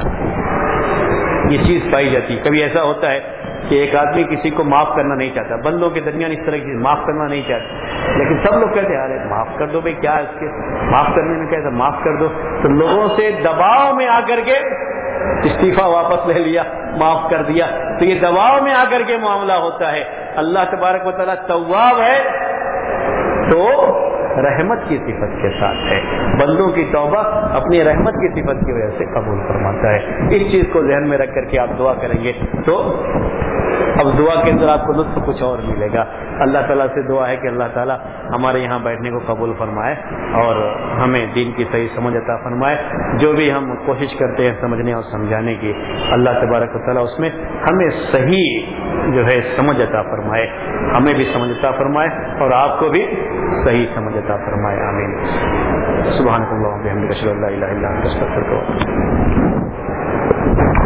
Speaker 1: یہ چیز پائی جاتی. کبھی ایسا ہوتا ہے کہ ایک آدمی کسی کو معاف کرنا نہیں چاہتا, بندوں کے درمیان اس طرح کی چیز معاف کرنا نہیں چاہتا, لیکن سب لوگ کہتے ہیں ارے معاف کر دو بھائی, کیا اس کے معاف کرنے میں کہتا معاف کر دو. تو لوگوں سے دباؤ میں آ کر کے استعفیٰ واپس لے لیا, معاف کر دیا. تو یہ دباؤ میں آ کر کے معاملہ ہوتا ہے. اللہ تبارک و تعالیٰ تواب ہے تو رحمت کی صفت کے ساتھ ہے, بندوں کی توبہ اپنی رحمت کی صفت کی وجہ سے قبول فرماتا ہے. اس چیز کو ذہن میں رکھ کر کے آپ دعا کریں گے تو اب دعا کے اندر آپ کو لطف کچھ اور ملے گا. اللہ تعالیٰ سے دعا ہے کہ اللہ تعالیٰ ہمارے یہاں بیٹھنے کو قبول فرمائے اور ہمیں دین کی صحیح سمجھ عطا فرمائے. جو بھی ہم کوشش کرتے ہیں سمجھنے اور سمجھانے کی, اللہ تبارک و تعالیٰ اس میں ہمیں صحیح جو ہے سمجھ عطا فرمائے, ہمیں بھی سمجھ عطا فرمائے اور آپ کو بھی صحیح سمجھ عطا فرمائے. آمین. سبحانک اللہم و بحمدک اشہد ان لا الہ الا انت استغفرک.